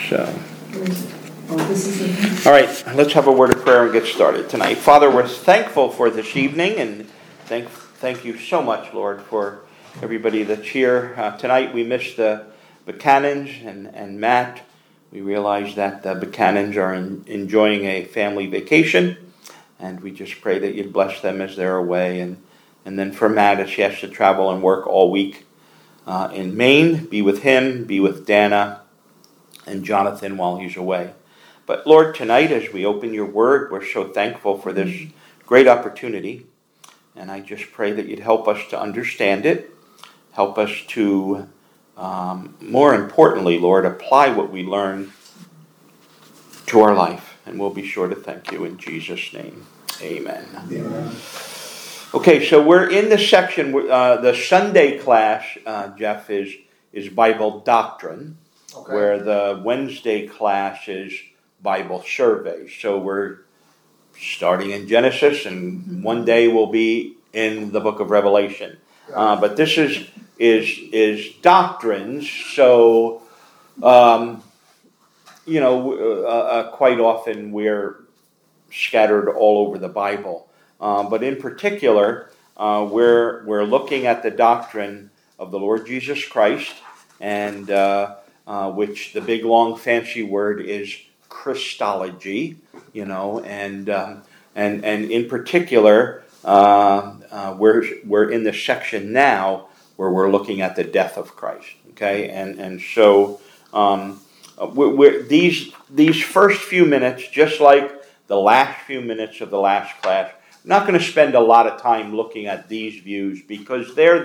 So, all right, let's have a word of prayer and get started tonight. Father, we're thankful for this evening, and thank you so much, Lord, for everybody that's here. Tonight we missed the Buchanans and Matt. We realize that the Buchanans are enjoying a family vacation, and we just pray that you'd bless them as they're away. And then for Matt, as he has to travel and work all week in Maine, be with him, be with Dana and Jonathan while he's away. But Lord, tonight as we open your word, we're so thankful for this great opportunity. And I just pray that you'd help us to understand it. Help us to, more importantly, Lord, apply what we learn to our life. And we'll be sure to thank you in Jesus' name. Amen. Amen. Okay, so we're in the section, the Sunday class, Jeff, is Bible doctrine, okay, where the Wednesday class is Bible survey. So we're starting in Genesis, and one day we'll be in the book of Revelation. But this is doctrines. So, quite often we're scattered all over the Bible. But in particular, we're looking at the doctrine of the Lord Jesus Christ, and which the big long fancy word is Christology, and in particular, we're in the section now where we're looking at the death of Christ. Okay, and so these first few minutes, just like the last few minutes of the last class, I'm not going to spend a lot of time looking at these views because they're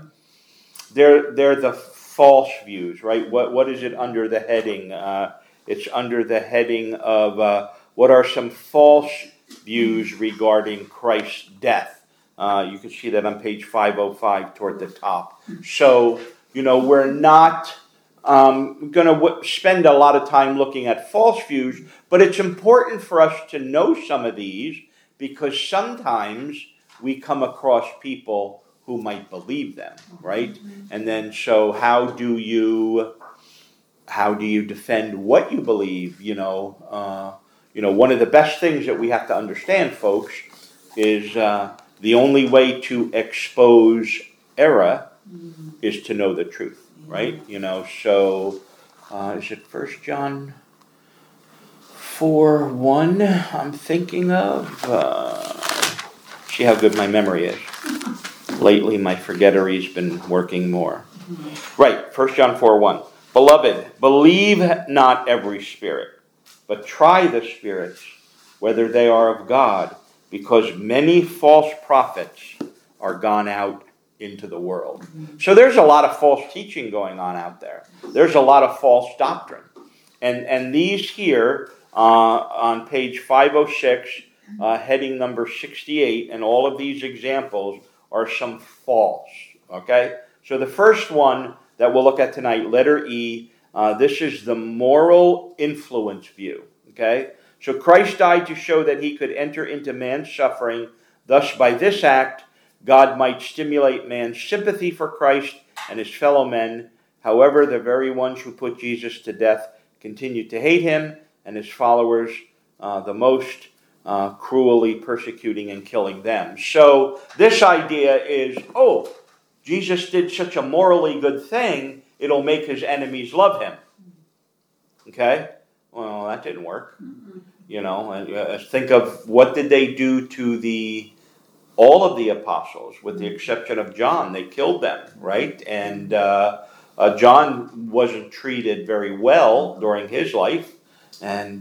the false views, right? What is it under the heading? It's under the heading of what are some false views regarding Christ's death. You can see that on page 505 toward the top. So, we're not going to spend a lot of time looking at false views, but it's important for us to know some of these because sometimes we come across people who might believe them, right? And then, so how do you defend what you believe? One of the best things that we have to understand, folks, is the only way to expose error is to know the truth, right? So is it 1 John 4:1 I'm thinking of? See how good my memory is. Lately, my forgettery's been working more. Right, 1 John 4:1. Beloved, believe not every spirit, but try the spirits, whether they are of God, because many false prophets are gone out into the world. So there's a lot of false teaching going on out there. There's a lot of false doctrine. And these here, on page 506, heading number 68, and all of these examples are some false, okay? So the first one that we'll look at tonight, letter E, this is the moral influence view, okay? So Christ died to show that he could enter into man's suffering. Thus, by this act, God might stimulate man's sympathy for Christ and his fellow men. However, the very ones who put Jesus to death continued to hate him and his followers the most, cruelly persecuting and killing them. So this idea is, Jesus did such a morally good thing, it'll make his enemies love him. Okay? Well, that didn't work. Think of what did they do to all of the apostles, with the exception of John. They killed them, right? And John wasn't treated very well during his life. And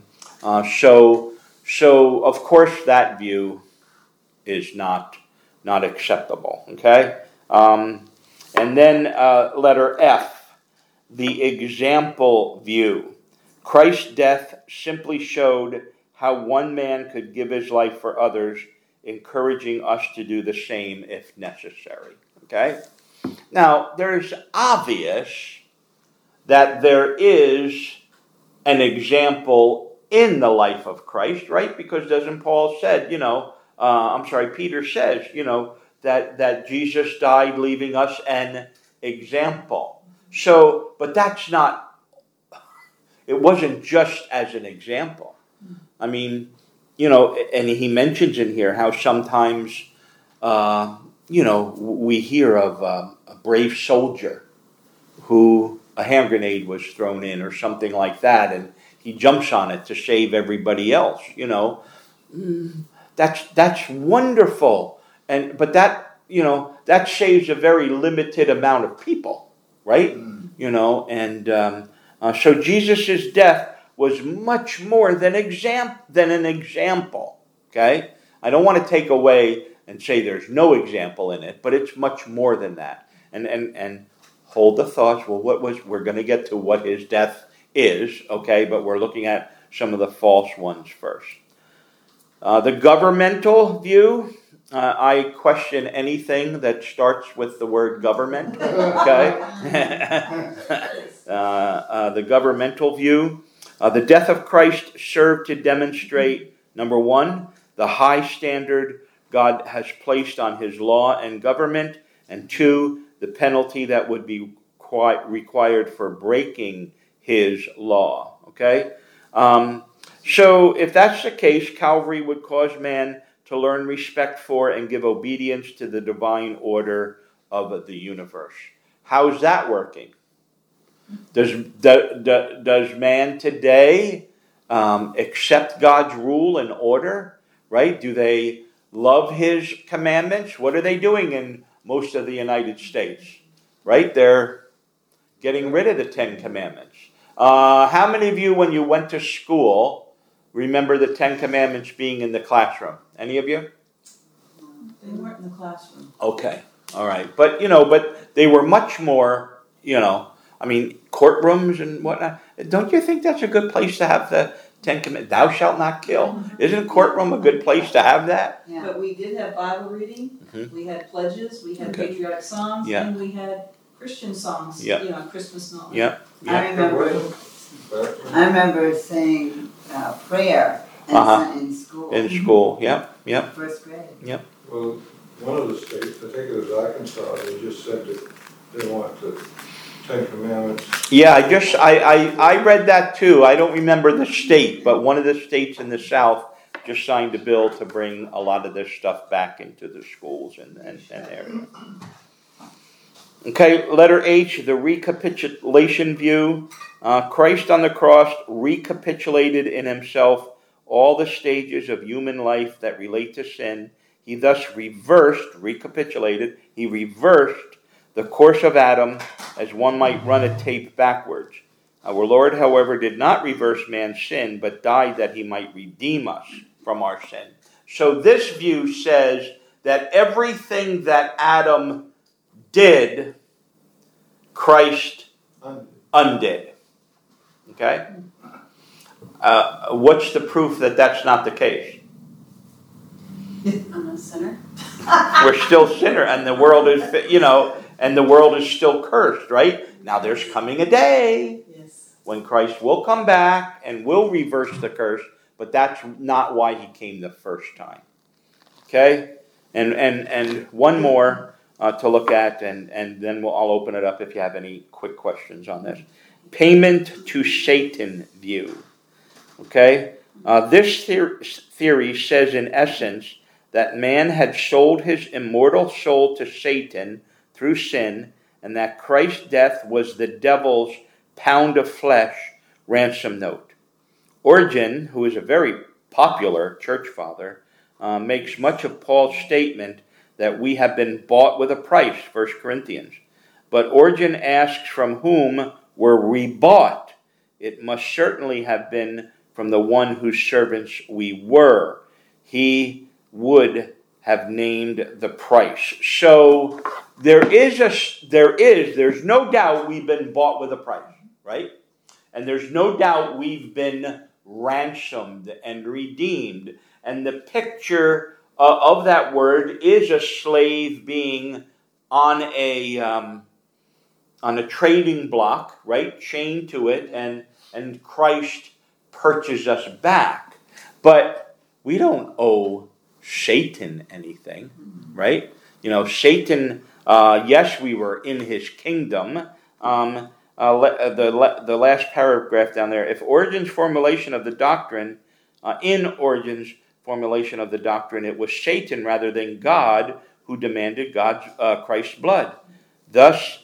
so of course that view is not acceptable, okay? And then letter F, the example view. Christ's death simply showed how one man could give his life for others, encouraging us to do the same if necessary, okay? Now, there's obvious that there is an example in the life of Christ, right? Because doesn't Paul said, Peter says, that Jesus died leaving us an example. So, but that's not, it wasn't just as an example. I mean, and he mentions in here how sometimes, we hear of a brave soldier who a hand grenade was thrown in or something like that, and he jumps on it to save everybody else. That's wonderful, but that saves a very limited amount of people, right? So Jesus' death was much more than an example. Okay, I don't want to take away and say there's no example in it, but it's much more than that. And hold the thoughts. Well, we're going to get to what his death is, okay? But we're looking at some of the false ones first. The governmental view, I question anything that starts with the word government, okay? The governmental view, the death of Christ served to demonstrate, number one, the high standard God has placed on his law and government, and two, the penalty that would be required for breaking his law, okay? So if that's the case, Calvary would cause man to learn respect for and give obedience to the divine order of the universe. How's that working? Does man today accept God's rule and order, right? Do they love his commandments? What are they doing in most of the United States, right? They're getting rid of the Ten Commandments. How many of you, when you went to school, remember the Ten Commandments being in the classroom? Any of you? They weren't in the classroom. Okay, all right. But they were much more, courtrooms and whatnot. Don't you think that's a good place to have the Ten Commandments? Thou shalt not kill. Isn't a courtroom a good place to have that? Yeah. But we did have Bible reading. Mm-hmm. We had pledges. We had patriotic songs. Yeah. And we had Christian songs. Yeah. Christmas and all that. Yeah. I remember saying prayer in school. In school, yep. First grade. Yep. Well, one of the states, I think it was Arkansas, they just said that they want the Ten Commandments. Yeah, I read that too. I don't remember the state, but one of the states in the South just signed a bill to bring a lot of this stuff back into the schools and area. Okay, letter H, the recapitulation view. Christ on the cross recapitulated in himself all the stages of human life that relate to sin. He thus recapitulated the course of Adam as one might run a tape backwards. Our Lord, however, did not reverse man's sin, but died that he might redeem us from our sin. So this view says that everything that Adam did, Christ undid. Okay? What's the proof that that's not the case? I'm a sinner. We're still sinner, and the world is still cursed, right? Now there's coming a day when Christ will come back and will reverse the curse, but that's not why he came the first time. Okay? And one more to look at, and then I'll open it up if you have any quick questions on this. Payment to Satan view. Okay? This theory says in essence that man had sold his immortal soul to Satan through sin, and that Christ's death was the devil's pound of flesh ransom note. Origen, who is a very popular church father, makes much of Paul's statement that we have been bought with a price, 1 Corinthians. But Origen asks from whom were we bought? It must certainly have been from the one whose servants we were. He would have named the price. So there's no doubt we've been bought with a price, right? And there's no doubt we've been ransomed and redeemed. And the picture of that word is a slave being on a trading block, right? Chained to it, and Christ purchased us back. But we don't owe Satan anything, right? Satan, yes, we were in his kingdom, the last paragraph down there. If Origen's formulation of the doctrine, in Origen's formulation of the doctrine, it was Satan rather than God who demanded Christ's blood. Thus,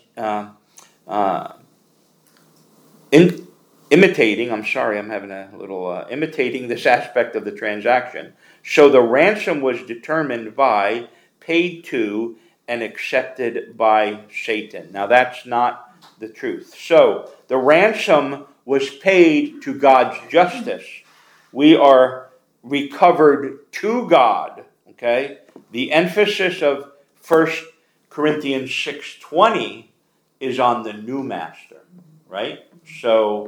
imitating this aspect of the transaction. So the ransom was determined by, paid to, and accepted by Satan. Now that's not the truth. So the ransom was paid to God's justice. We are recovered to God. Okay? The emphasis of 1 Corinthians 6:20 is on the new master, right? So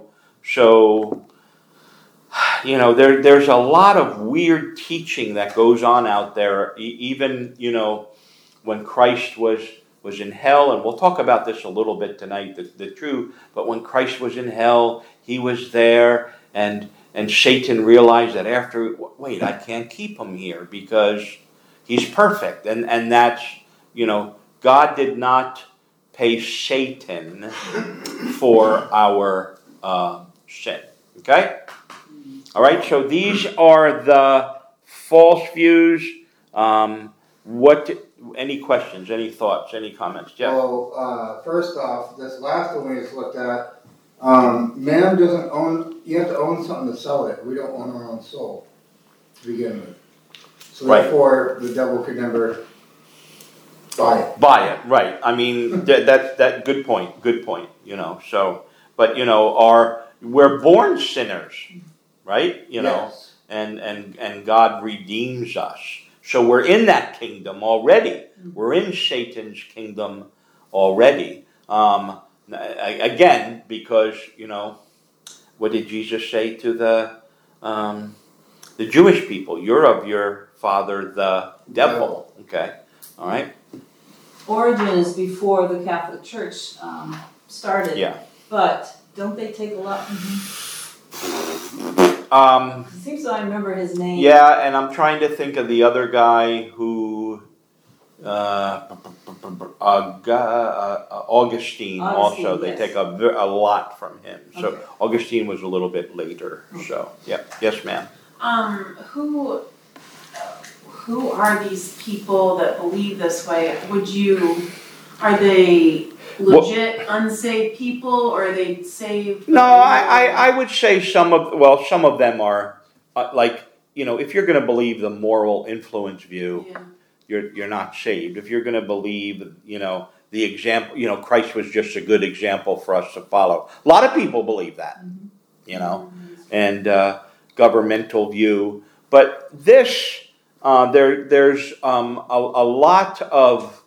there's a lot of weird teaching that goes on out there, even, when Christ was in hell, and we'll talk about this a little bit tonight, the truth, but when Christ was in hell, he was there, and Satan realized that I can't keep him here because he's perfect, and that's, God did not pay Satan for our sin. Okay? All right, so these are the false views. Any questions, any thoughts, any comments? Jeff? Well, first off, this last one we just looked at, man doesn't own, you have to own something to sell it. We don't own our own soul to begin with. So therefore, the devil could never buy it. Buy it, right. I mean, that good point, so, but, we're born sinners, right? Yes. And God redeems us. So we're in that kingdom already. We're in Satan's kingdom already. Again, because, what did Jesus say to the Jewish people? You're of your father, the devil. Okay, all right. Origin is before the Catholic Church started. Yeah. But don't they take a lot? It seems like I remember his name. Yeah, and I'm trying to think of the other guy who, Augustine also. They take a lot from him. So okay. Augustine was a little bit later. Okay. So, yeah. Yes, ma'am. Who are these people that believe this way? Are they legit unsaved people, or are they saved? No, I would say some of them are, if you're going to believe the moral influence view, you're not saved. If you're going to believe, the example, Christ was just a good example for us to follow. A lot of people believe that, and governmental view. But this, there's a lot of,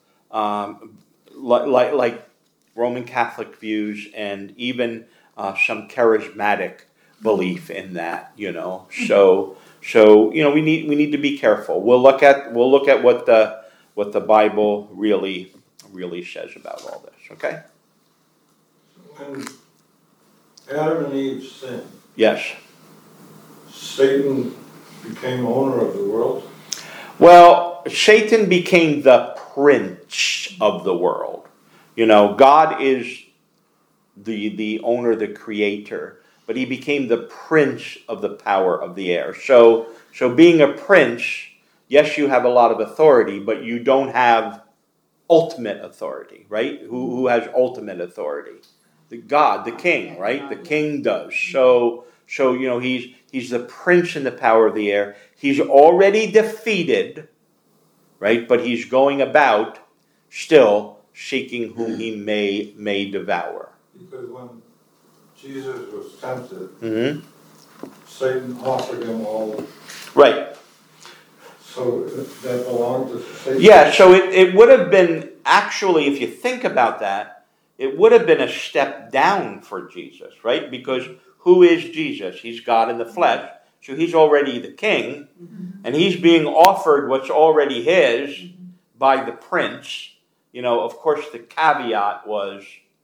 like Roman Catholic views, and even some charismatic belief in that, So we need to be careful. We'll look at what the Bible really says about all this. Okay. When Adam and Eve sinned, yes, Satan became owner of the world. Well, Satan became the prince of the world. God is the owner, the creator, but he became the prince of the power of the air. So being a prince, yes, you have a lot of authority, but you don't have ultimate authority, right? Who has ultimate authority? God, the king, right? The king does. So he's the prince in the power of the air. He's already defeated, right? But he's going about still seeking whom he may devour. Because when Jesus was tempted, Satan offered him all. Right. So that belonged to Satan. Yeah, so it would have been, actually, if you think about that, it would have been a step down for Jesus, right? Because who is Jesus? He's God in the flesh. So he's already the king, and he's being offered what's already his by the prince. Of course, the caveat was,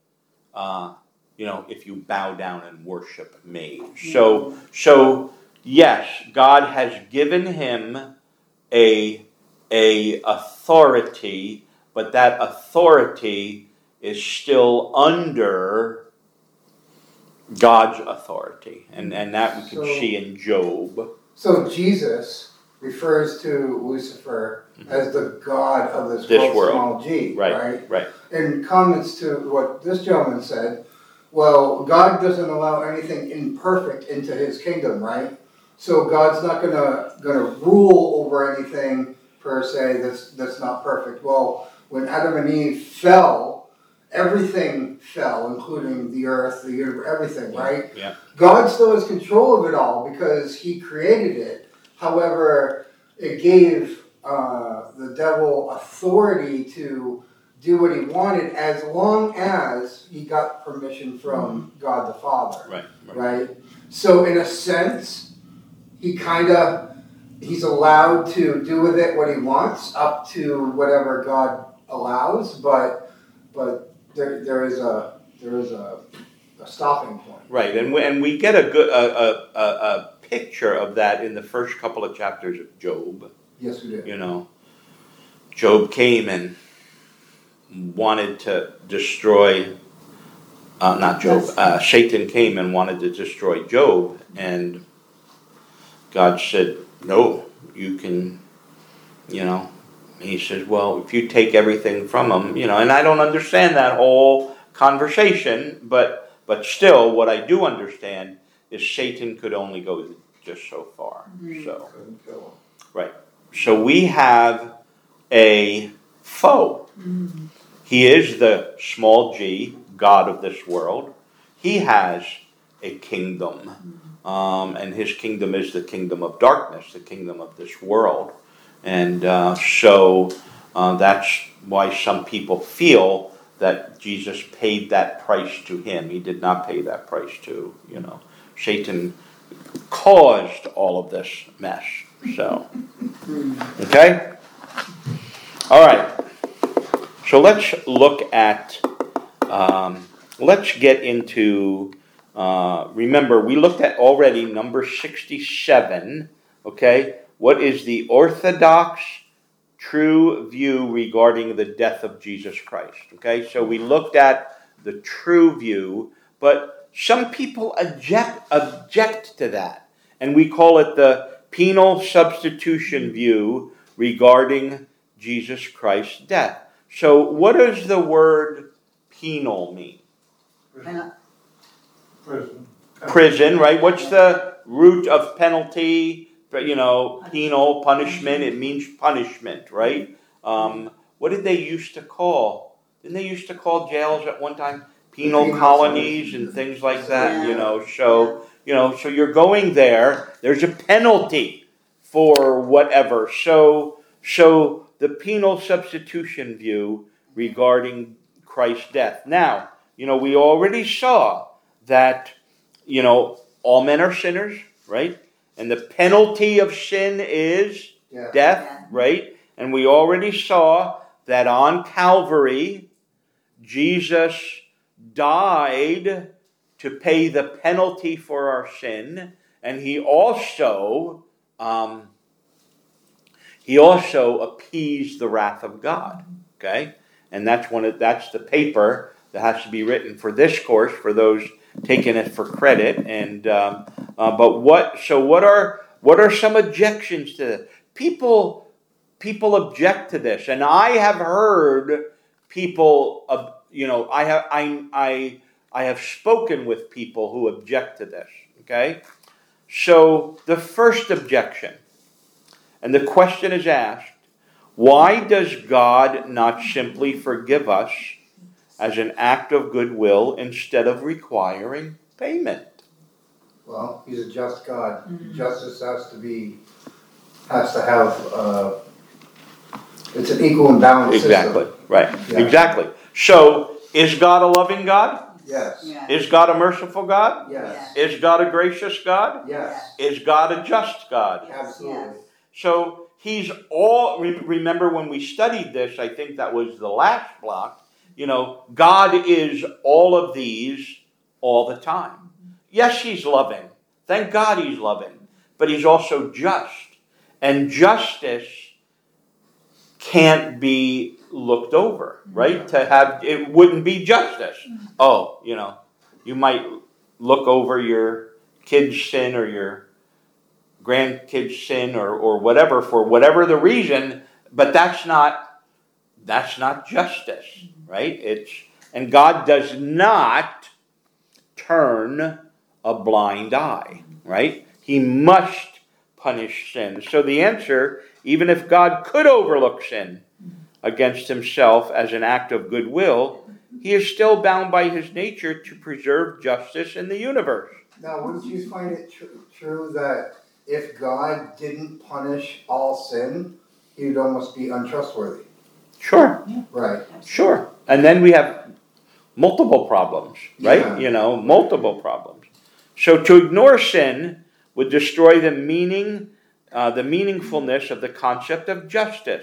if you bow down and worship me. So yes, God has given him a authority, but that authority is still under God's authority, and that we can So- see in Job. So Jesus refers to Lucifer as the god of this, This world. small g, right? Right. In comments to what this gentleman said, well, God doesn't allow anything imperfect into his kingdom, right? So God's not gonna rule over anything per se that's not perfect. Well, when Adam and Eve fell, everything fell, including the earth, the universe, everything, right? Yeah. God still has control of it all because he created it. However, it gave the devil authority to do what he wanted as long as he got permission from God the Father. Right? So in a sense, he's allowed to do with it what he wants up to whatever God allows, but there is a stopping point. Right, and we get a picture of that in the first couple of chapters of Job. Yes, we do. Job came and wanted to destroy, not Job, Satan came and wanted to destroy Job, and God said, no, you can, he says, well, if you take everything from him, and I don't understand that whole conversation, but still, what I do understand is Satan could only go just so far. So, right. So we have a foe. He is the small g, God of this world. He has a kingdom. And his kingdom is the kingdom of darkness, the kingdom of this world. And so that's why some people feel that Jesus paid that price to him. He did not pay that price to, Satan caused all of this mess. So, okay? All right. So let's look at, let's get into, remember, we looked at already number 67, okay? What is the orthodox true view regarding the death of Jesus Christ, okay? So we looked at the true view, but some people object to that, and we call it the penal substitution view regarding Jesus Christ's death. So what does the word penal mean? Prison, right? What's the root of penalty? Penal, punishment, it means punishment, right? What did they used to call? Didn't they used to call jails at one time penal colonies and things like that? So you're going there, there's a penalty for whatever. So the penal substitution view regarding Christ's death. Now, we already saw that, all men are sinners, right? And the penalty of sin is death, right? And we already saw that on Calvary, Jesus died to pay the penalty for our sin, and he also appeased the wrath of God. Okay, and that's the paper that has to be written for this course for those taking it for credit. And but what are some objections to this? People object to this, and I have heard people I have spoken with people who object to this. Okay, so the first objection, and the question is asked, why does God not simply forgive us as an act of goodwill instead of requiring payment? Well, he's a just God. Justice has to have, it's an equal and balanced Exactly, system. right, Yeah. Exactly. So, is God a loving God? Yes. Yeah. Is God a merciful God? Yes. Is God a gracious God? Yes. Is God a just God? Absolutely. So, he's all, remember when we studied this, I think that was the last block, God is all of these all the time. Yes, he's loving. Thank God he's loving. But he's also just. And justice can't be looked over, right? It wouldn't be justice. Oh, you might look over your kid's sin or your grandkid's sin or whatever for whatever the reason, but that's not justice, right? And God does not turn a blind eye, right? He must punish sin. So the answer, even if God could overlook sin against himself as an act of goodwill, he is still bound by his nature to preserve justice in the universe. Now, wouldn't you find it true that if God didn't punish all sin, he would almost be untrustworthy? Sure. Yeah. Right. Sure. And then we have multiple problems, right? Yeah. Multiple problems. So to ignore sin would destroy the meaningfulness of the concept of justice.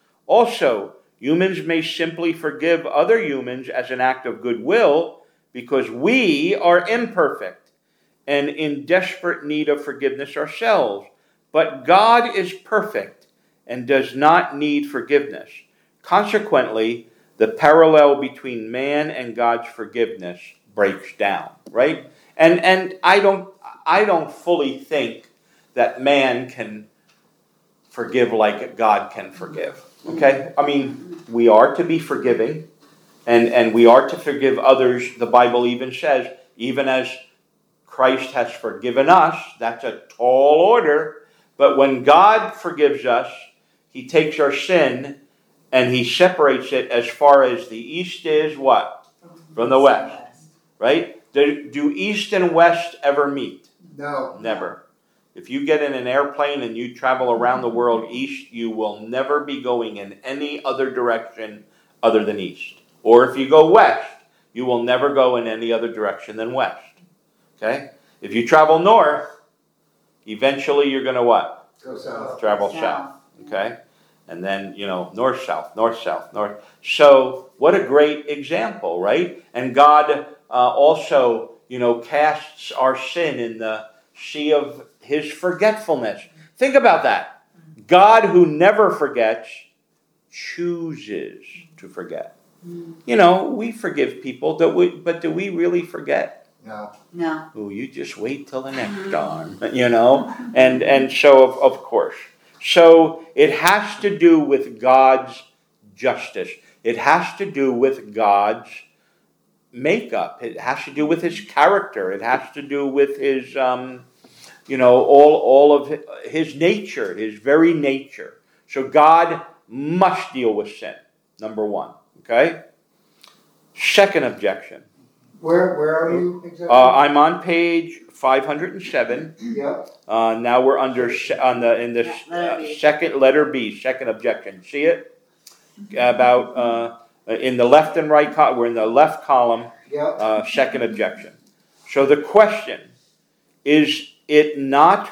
Also, humans may simply forgive other humans as an act of goodwill because we are imperfect and in desperate need of forgiveness ourselves. But God is perfect and does not need forgiveness. Consequently, the parallel between man and God's forgiveness breaks down, right? And I don't fully think that man can forgive like God can forgive. Okay? I mean, we are to be forgiving, and we are to forgive others. The Bible even says, even as Christ has forgiven us, that's a tall order. But when God forgives us, he takes our sin and he separates it as far as the east is what? From the west. Right? Do east and west ever meet? No. Never. If you get in an airplane and you travel around the world east, you will never be going in any other direction other than east. Or if you go west, you will never go in any other direction than west. Okay? If you travel north, eventually you're going to what? Go south. Travel south. Okay? And then, north, south, north, south, north. So, what a great example, right? And God also, casts our sin in the sea of his forgetfulness. Think about that. God, who never forgets, chooses to forget. We forgive people, but do we really forget? No. Oh, you just wait till the next time, And so, of course. So, it has to do with God's justice. It has to do with God's makeup. It has to do with his character. It has to do with his, all of his nature, his very nature. So God must deal with sin, number one. Okay? Second objection. Where are you exactly? I'm on page 507. Yep. Now we're second letter B, second objection. See it? About in the left and right column. We're in the left column. Yep. Second objection. So the question is: Is it not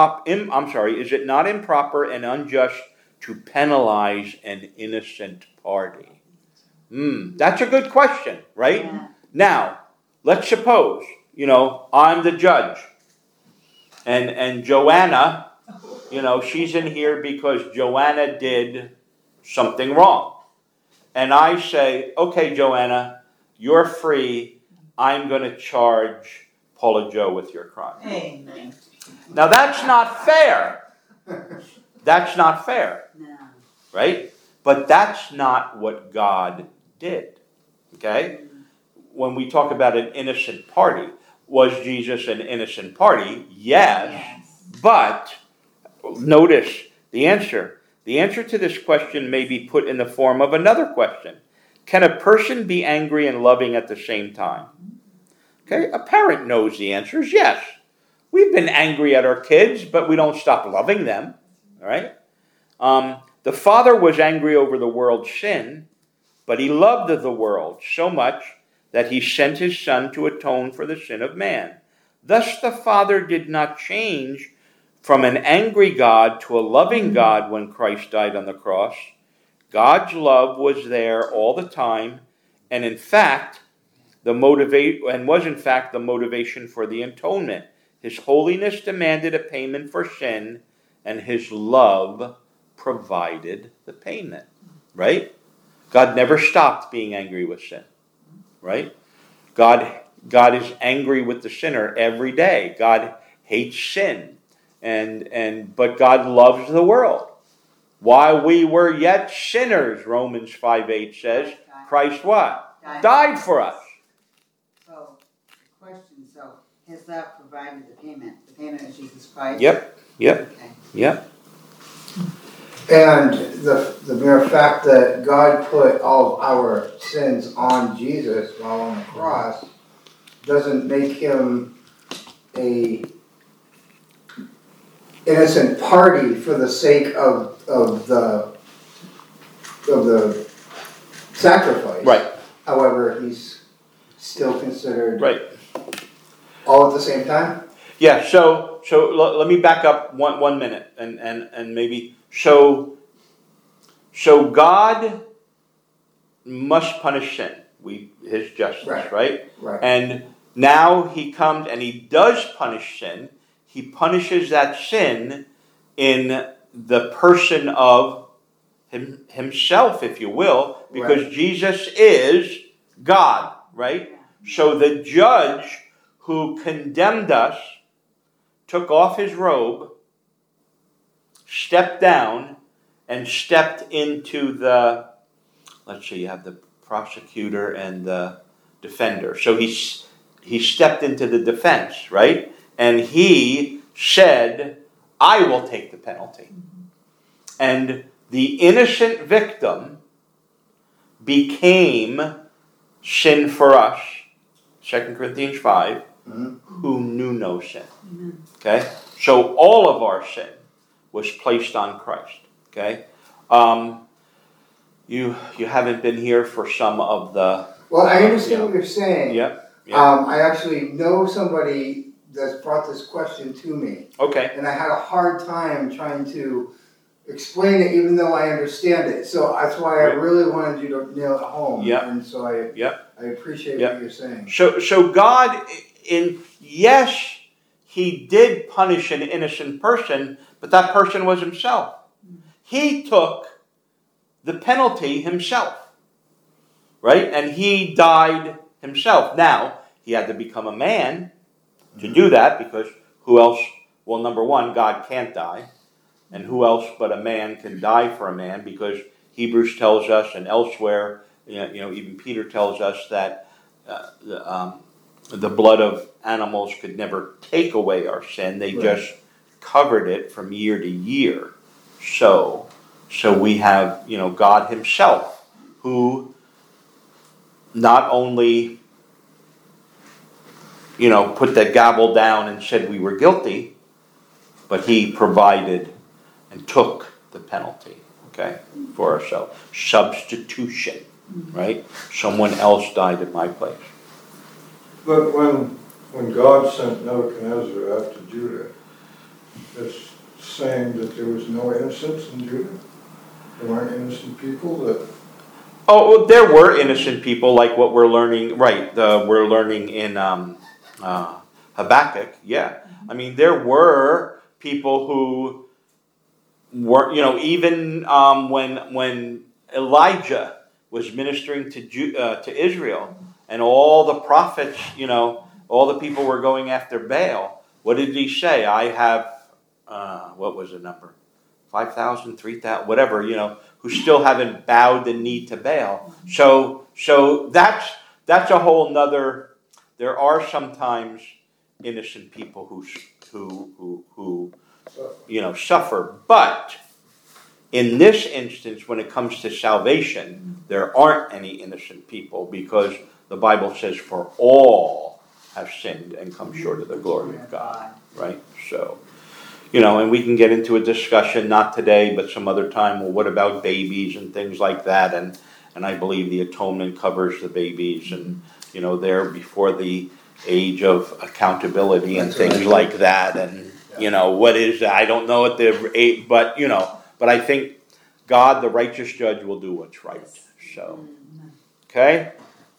improper and unjust to penalize an innocent party? That's a good question, right? Yeah. Now, let's suppose, I'm the judge. And Joanna, she's in here because Joanna did something wrong. And I say, okay, Joanna, you're free. I'm going to charge Paula Joe with your crime. Amen. Now, that's not fair. That's not fair, No. right? But that's not what God did, okay? When we talk about an innocent party, was Jesus an innocent party? Yes. But notice the answer. The answer to this question may be put in the form of another question. Can a person be angry and loving at the same time? Okay, a parent knows the answer is yes. We've been angry at our kids, but we don't stop loving them. All right? The Father was angry over the world's sin, but he loved the world so much that he sent his Son to atone for the sin of man. Thus the Father did not change from an angry God to a loving God when Christ died on the cross. God's love was there all the time, and was in fact the motivation for the atonement. His holiness demanded a payment for sin, and his love provided the payment. Right? God never stopped being angry with sin. Right? God God is angry with the sinner every day. God hates sin. But God loves the world. While we were yet sinners, Romans 5:8 says, Christ what? Died for us. So, question, so has that provided the payment? The payment of Jesus Christ? Yep. Okay. Yep. And the mere fact that God put all of our sins on Jesus while on the cross doesn't make him a innocent party for the sake of the sacrifice. Right. However, he's still considered Right. all at the same time. Yeah. So let me back up one minute and maybe so God must punish sin. His justice, right? Right. And now he comes and he does punish sin. He punishes that sin in the person of himself, if you will, because Jesus is God, right? So the judge who condemned us took off his robe, stepped down, and stepped into the, let's see, you have the prosecutor and the defender. So he stepped into the defense, right? And he said, I will take the penalty. And the innocent victim became sin for us, 2 Corinthians 5, who knew no sin. Okay? So all of our sin was placed on Christ. Okay? You haven't been here for some of the... Well, I understand what you're saying. Yep. I actually know somebody that's brought this question to me. Okay. And I had a hard time trying to explain it even though I understand it. So that's why I really wanted you to nail it home. Yep. And so I appreciate what you're saying. So God, yes, he did punish an innocent person, but that person was himself. He took the penalty himself, right? And he died himself. Now, he had to become a man to do that, because who else? Well, number one, God can't die. And who else but a man can die for a man? Because Hebrews tells us, and elsewhere, even Peter tells us that the blood of animals could never take away our sin. They just covered it from year to year. So we have, God himself, who not only, put the gavel down and said we were guilty, but he provided and took the penalty, for ourselves. Substitution, right? Someone else died in my place. But when God sent Nebuchadnezzar after Judah, it's saying that there was no innocence in Judah? There weren't innocent people that... Oh, there were innocent people, like what we're learning, right, we're learning in Habakkuk, yeah. I mean, there were people who were, even when Elijah was ministering to Israel, and all the prophets, all the people were going after Baal, what did he say? I have, what was the number? 5,000, 3,000, whatever, who still haven't bowed the knee to Baal. So that's a whole nother. There are sometimes innocent people who suffer, but in this instance, when it comes to salvation, there aren't any innocent people, because the Bible says, "For all have sinned and come short of the glory of God." Right? So. And we can get into a discussion, not today, but some other time, well, what about babies and things like that? And I believe the atonement covers the babies, and, they're before the age of accountability and things like that. And, what is that? I don't know at the age, but I think God, the righteous judge, will do what's right. So, okay?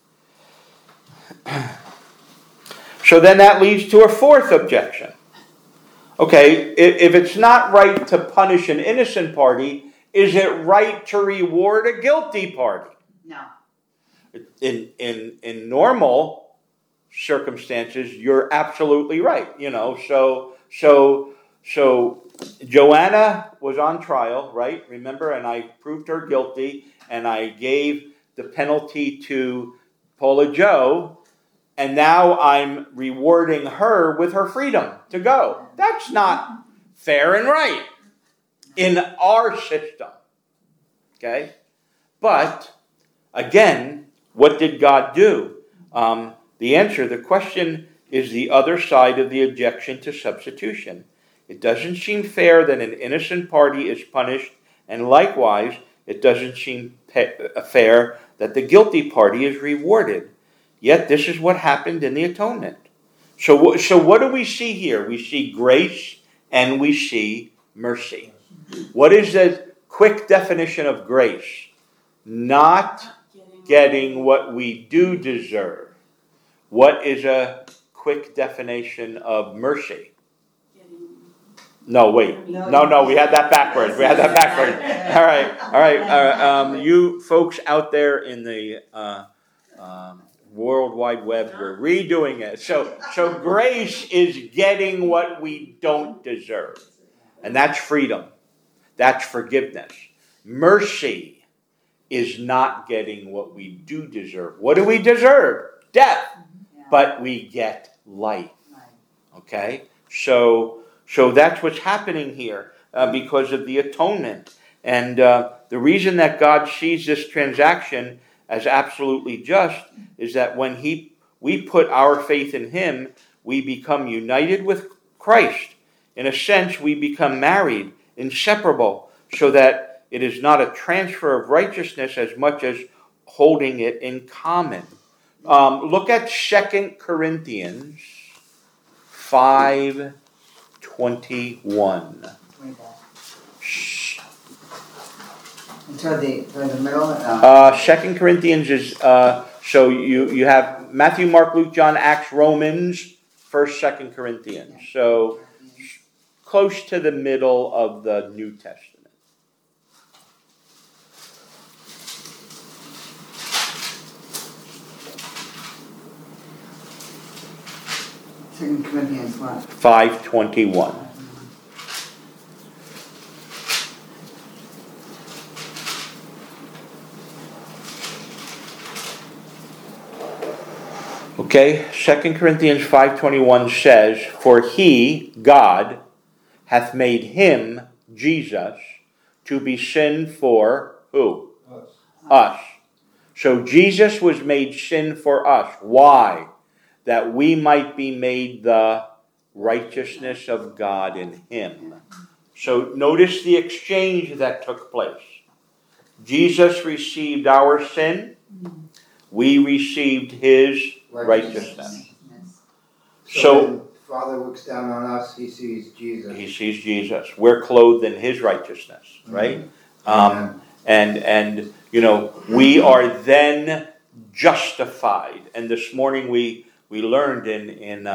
So then that leads to a fourth objection. Okay, if it's not right to punish an innocent party, is it right to reward a guilty party? No. In normal circumstances, you're absolutely right. So Joanna was on trial, right? Remember, and I proved her guilty, and I gave the penalty to Paula Joe, and now I'm rewarding her with her freedom to go. That's not fair and right in our system. Okay? But, again, what did God do? The question is the other side of the objection to substitution. It doesn't seem fair that an innocent party is punished, and likewise, it doesn't seem fair that the guilty party is rewarded. Yet this is what happened in the atonement. So what do we see here? We see grace and we see mercy. What is the quick definition of grace? Not getting what we do deserve. What is a quick definition of mercy? No, wait. No, we had that backwards. All right. You folks out there in the World Wide Web, we're redoing it. So grace is getting what we don't deserve. And that's freedom. That's forgiveness. Mercy is not getting what we do deserve. What do we deserve? Death. But we get life. Okay? So that's what's happening here because of the atonement. And the reason that God sees this transaction as absolutely just is that when we put our faith in Him, we become united with Christ. In a sense, we become married, inseparable, so that it is not a transfer of righteousness as much as holding it in common. Look at 2 Corinthians 5:21. Toward the middle? 2 Corinthians is, so you have Matthew, Mark, Luke, John, Acts, Romans, 1st, 2 Corinthians. So close to the middle of the New Testament. Second Corinthians what? 5:21. Okay, 2 Corinthians 5:21 says, "For He, God, hath made Him, Jesus, to be sin for" who? Us. So Jesus was made sin for us. Why? That we might be made the righteousness of God in Him. So notice the exchange that took place. Jesus received our sin. We received His righteousness. So when Father looks down on us, He sees Jesus. He sees Jesus. We're clothed in His righteousness, right? And we are then justified. And this morning we learned in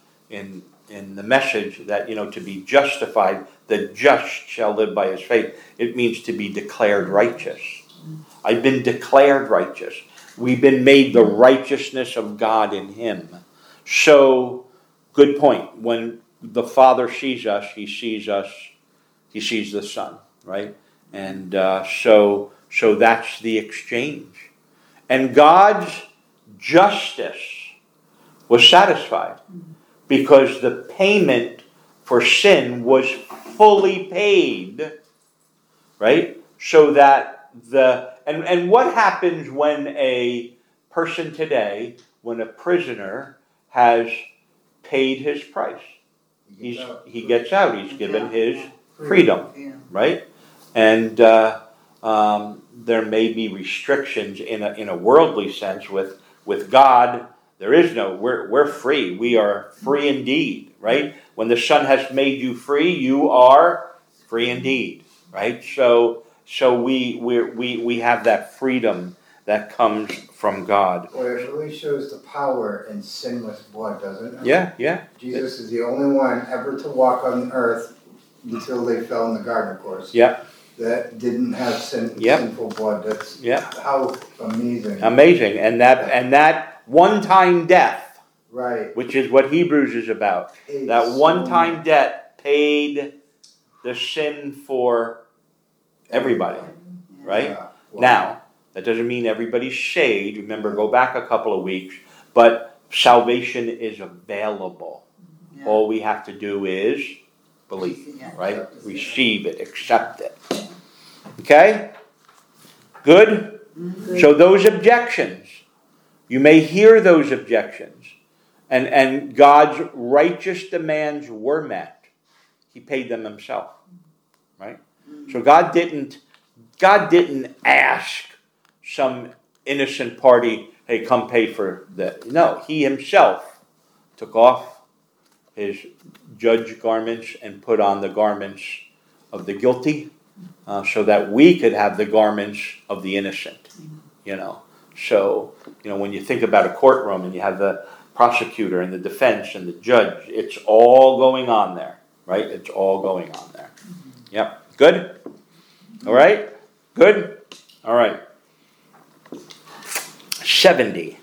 the message that to be justified, the just shall live by his faith. It means to be declared righteous. I've been declared righteous. We've been made the righteousness of God in Him. So, good point. When the Father sees us, He sees the Son, right? And so that's the exchange. And God's justice was satisfied because the payment for sin was fully paid, right? So that and what happens when a person today, when a prisoner has paid his price? He gets out. He's given his freedom, right? And there may be restrictions in a worldly sense. With God, there is no. We're free. We are free indeed, right? When the Son has made you free, you are free indeed, right? So we have that freedom that comes from God. Well, it really shows the power in sinless blood, doesn't it? Yeah. Jesus is the only one ever to walk on earth until they fell in the garden, of course. Yeah. That didn't have sinful blood. That's how amazing. Amazing. And that one-time death, Right. which is what Hebrews is about. It's That so one-time much. debt paid the sin for everybody, right? Yeah. Wow. Now, that doesn't mean everybody's saved. Remember, go back a couple of weeks. But salvation is available. Yeah. All we have to do is believe, Yeah. right? Receive it, accept it. Okay? Good? So those objections, you may hear those objections, and God's righteous demands were met. He paid them himself, right? So God didn't ask some innocent party, hey, come pay for that. No, he himself took off his judge garments and put on the garments of the guilty, so that we could have the garments of the innocent. So when you think about a courtroom and you have the prosecutor and the defense and the judge, it's all going on there, right? It's all going on there. Yep. Good? All right? Good? All right. 70.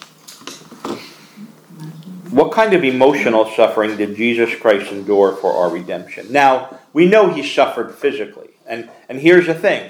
What kind of emotional suffering did Jesus Christ endure for our redemption? Now, we know he suffered physically. And here's the thing.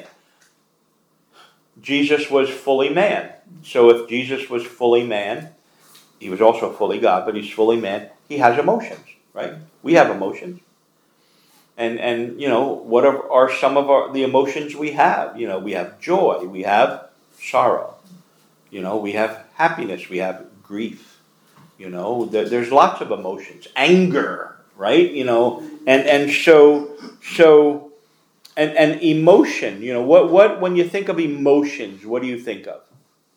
Jesus was fully man. So if Jesus was fully man, he was also fully God, but he's fully man. He has emotions, right? We have emotions. And what are some of the emotions we have? We have joy, we have sorrow. We have happiness, we have grief. There's lots of emotions. Anger, right? And emotion, what when you think of emotions, what do you think of?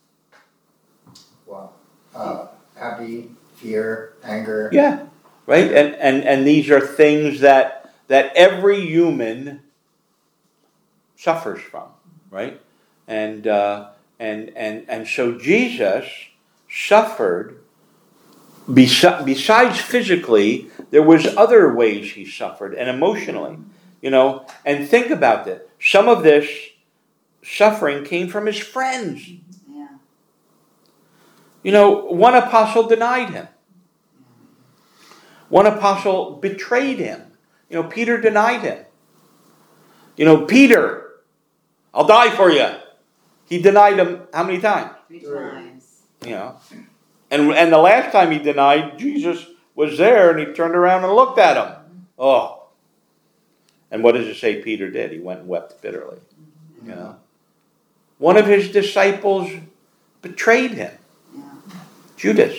Wow. Happy, fear, anger. Yeah, right? And these are things that every human suffers from, right? And so Jesus suffered. Besides physically, there was other ways he suffered, and emotionally, And think about that. Some of this suffering came from his friends. Yeah. One apostle denied him. One apostle betrayed him. Peter denied him. Peter, I'll die for you. He denied him how many times? 3 times. And the last time he denied, Jesus was there and he turned around and looked at him. Oh. And what does it say Peter did? He went and wept bitterly. One of his disciples betrayed him. Yeah. Judas.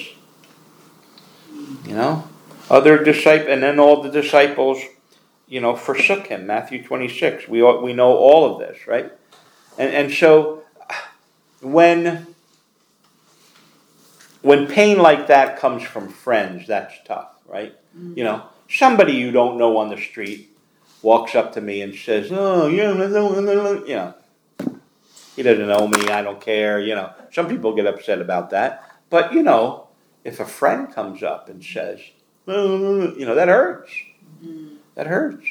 Other disciples, and then all the disciples, forsook him. Matthew 26. We know all of this, right? And so when pain like that comes from friends, that's tough, right? Mm-hmm. Somebody you don't know on the street walks up to me and says, "Oh, he doesn't know me, I don't care." Some people get upset about that. But, if a friend comes up and says, that hurts. Mm-hmm. That hurts.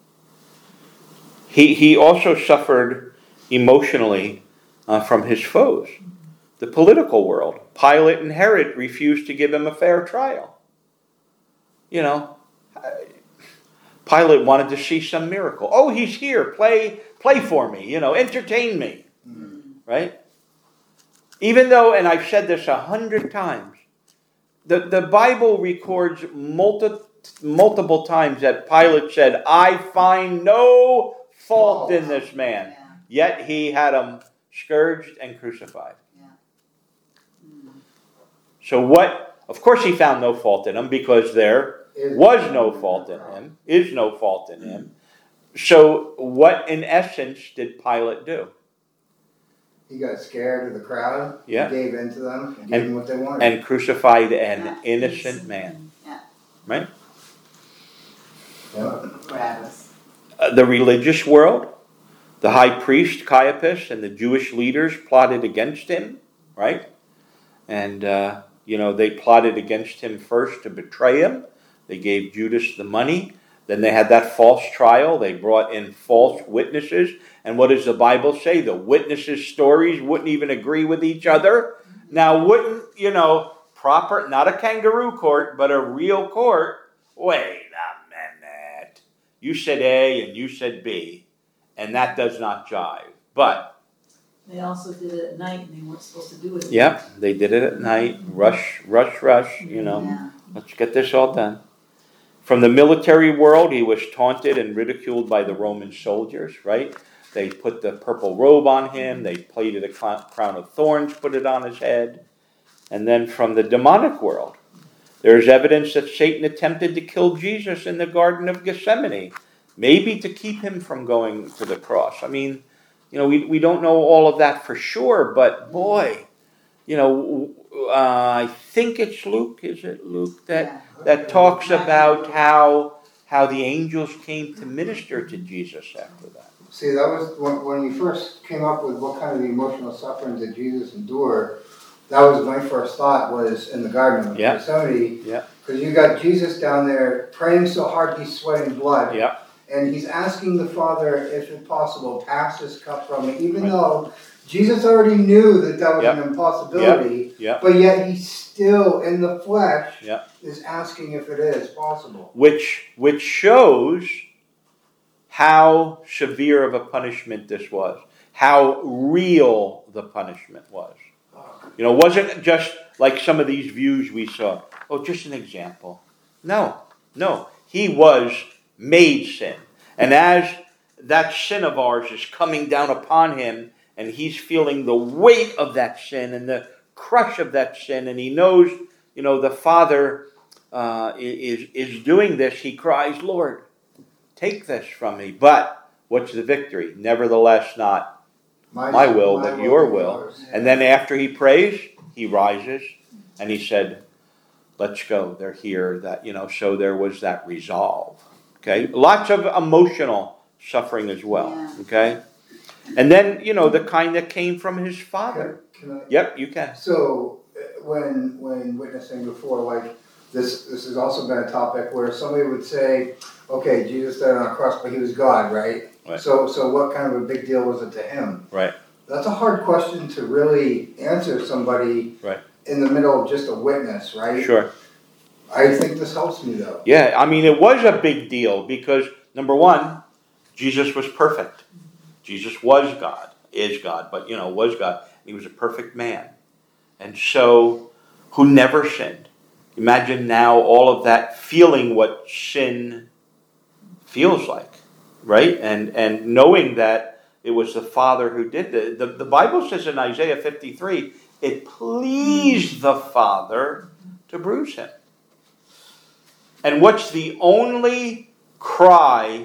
He also suffered emotionally from his foes. The political world. Pilate and Herod refused to give him a fair trial. Pilate wanted to see some miracle. Oh, he's here. Play for me. Entertain me. Right? Even though, and I've said this 100 times, the Bible records multiple times that Pilate said, "I find no fault in this man." Yeah. Yet he had him scourged and crucified. So of course he found no fault in him, because there was no fault in him, is no fault in him. So what in essence did Pilate do? He got scared of the crowd. Yeah. He gave in to them and gave them what they wanted. And crucified an innocent man. Yeah. Right? Yeah. Barabbas. The religious world, the high priest Caiaphas and the Jewish leaders plotted against him, right? And they plotted against him first to betray him. They gave Judas the money. Then they had that false trial. They brought in false witnesses. And what does the Bible say? The witnesses' stories wouldn't even agree with each other. Now, wouldn't, proper, not a kangaroo court, but a real court. Wait a minute. You said A and you said B, and that does not jive. But They also did it at night and they weren't supposed to do it. yep, they did it at night. Rush, you know. Yeah. Let's get this all done. From the military world, he was taunted and ridiculed by the Roman soldiers, right? They put the purple robe on him. They plaited a crown of thorns, put it on his head. And then from the demonic world, there's evidence that Satan attempted to kill Jesus in the Garden of Gethsemane, maybe to keep him from going to the cross. I mean, you know, we don't know all of that for sure, but boy, you know, I think it's Luke, is it Luke, that talks about how the angels came to minister to Jesus after that. See, that was when we first came up with what kind of emotional suffering did Jesus endure. That was my first thought, was in the Garden of Gethsemane. Yeah. Because you got Jesus down there praying so hard he's sweating blood. Yeah. And he's asking the Father, if it's possible, pass this cup from me, even though Jesus already knew that was an impossibility. But yet he still, in the flesh, is asking if it is possible. Which shows how severe of a punishment this was. How real the punishment was. You know, it wasn't just like some of these views we saw. Oh, just an example. No. He was made sin. And as that sin of ours is coming down upon him, and he's feeling the weight of that sin and the crush of that sin, and he knows, you know, the Father is doing this, he cries, Lord, take this from me. But what's the victory? Nevertheless, not my will, but your will. And then after he prays, he rises, and he said, let's go. They're here. That, you know, so there was that resolve. Okay? Lots of emotional suffering as well. Okay? And then, you know, the kind that came from his Father. Can I? Yep, you can. So when witnessing before, like this has also been a topic where somebody would say, okay, Jesus died on a cross, but he was God, right? Right. So what kind of a big deal was it to him? Right. That's a hard question to really answer somebody in the middle of just a witness, right? Sure. I think this helps me though. Yeah, I mean, it was a big deal because, number one, Jesus was perfect. Jesus was God, is God, but, you know, was God. He was a perfect man. And so, who never sinned. Imagine now all of that feeling what sin feels like, right? And knowing that it was the Father who did it. The Bible says in Isaiah 53, it pleased the Father to bruise him. And what's the only cry,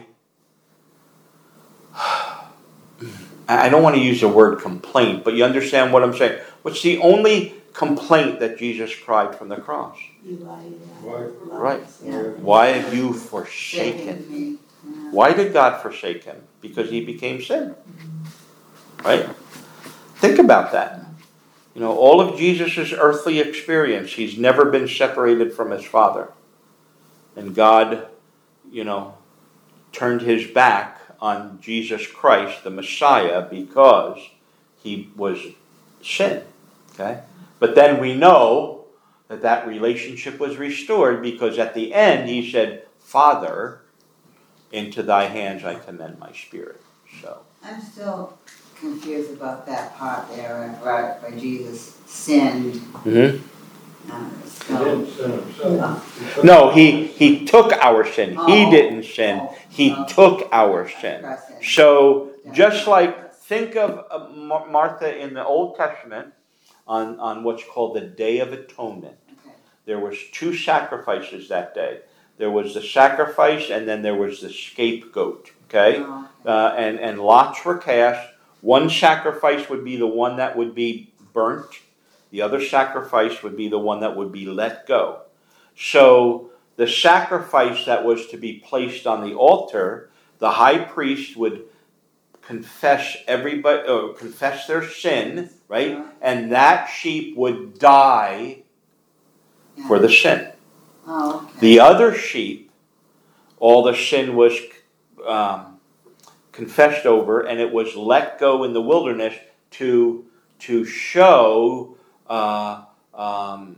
I don't want to use the word complaint, but you understand what I'm saying. What's the only complaint that Jesus cried from the cross? Eli. Right. Yeah. Why have you forsaken me? Why did God forsake him? Because he became sin. Right? Think about that. You know, all of Jesus' earthly experience, he's never been separated from his Father. And God, you know, turned his back on Jesus Christ, the Messiah, because he was sin. Okay? But then we know that relationship was restored because at the end he said, Father, into thy hands I commend my spirit. So I'm still confused about that part there, where Jesus sinned. Mm-hmm. He didn't sin himself. No, he took our sin. He didn't sin. He took our sin. So just like, think of Martha in the Old Testament on what's called the Day of Atonement. There was 2 sacrifices that day. There was the sacrifice and then there was the scapegoat. Okay? And lots were cast. One sacrifice would be the one that would be burnt. The other sacrifice would be the one that would be let go. So the sacrifice that was to be placed on the altar, the high priest would confess their sin, right? And that sheep would die for the sin. The other sheep, all the sin was confessed over, and it was let go in the wilderness to show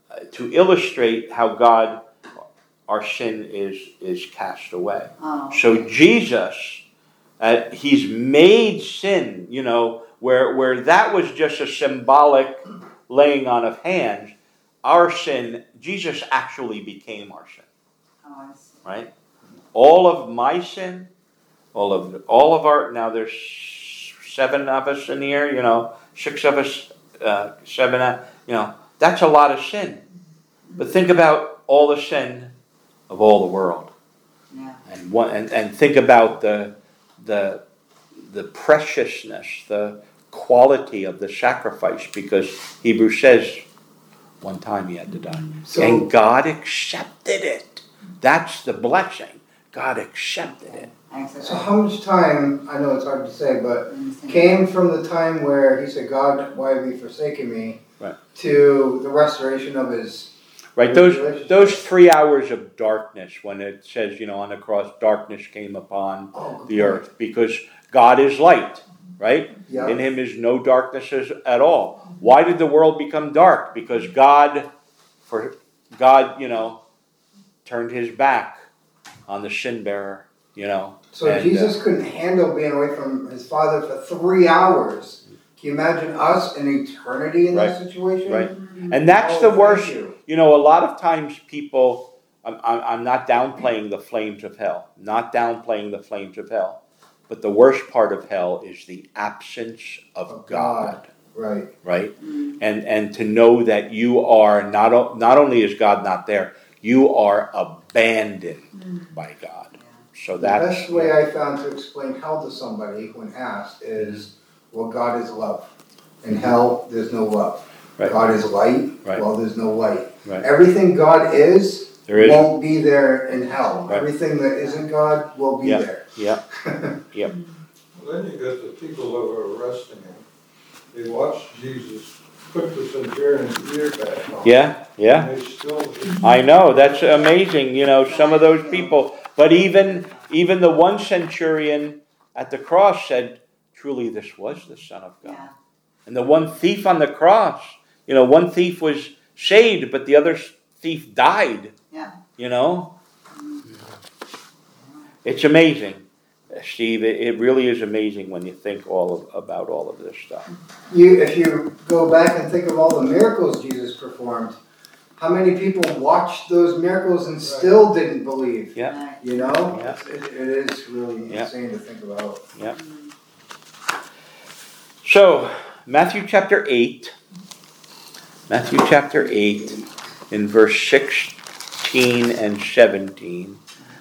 to illustrate how God, our sin is cast away. Oh. So Jesus, he's made sin, where that was just a symbolic laying on of hands. Our sin, Jesus actually became our sin. Oh, I see. Right? All of my sin, all of our, now there's 7 of us in here, 6 of us, 7, that's a lot of sin. But think about all the sin of all the world. Yeah. And think about the preciousness, the quality of the sacrifice, because Hebrews says one time he had to die. And God accepted it. That's the blessing. God accepted it. So how much time, I know it's hard to say, but came from the time where he said, God, why have you forsaken me, right, to the restoration of his... Right, those 3 hours of darkness, when it says, on the cross, darkness came upon the earth, because God is light, right? Yeah. In him is no darkness at all. Why did the world become dark? Because God, turned his back on the sin bearer, So Jesus couldn't handle being away from his Father for 3 hours. Can you imagine us in eternity in that situation? Right. And that's the worst. A lot of times people, I'm not downplaying the flames of hell. Not downplaying the flames of hell. But the worst part of hell is the absence of God. Right. Right? And to know that you are, not only is God not there, you are abandoned by God. So that's... The best way I found to explain hell to somebody when asked is, well, God is love. In hell, there's no love. Right. God is light. Right. Well, there's no light. Right. Everything God is won't be there in hell. Right. Everything that isn't God will be there. Yeah. Yep. Well, then you got the people that were arresting him. They watched Jesus put the centurion's ear back on. Yeah. And they still... I know, that's amazing, some of those people. But even the one centurion at the cross said, truly this was the Son of God. Yeah. And the one thief on the cross, one thief was saved, but the other thief died. Yeah. It's amazing, Steve. It really is amazing when you think about all of this stuff. If you go back and think of all the miracles Jesus performed, how many people watched those miracles and still didn't believe? Yeah. Yeah. It is really insane to think about. Yeah. So, Matthew chapter 8, in verse 16 and 17,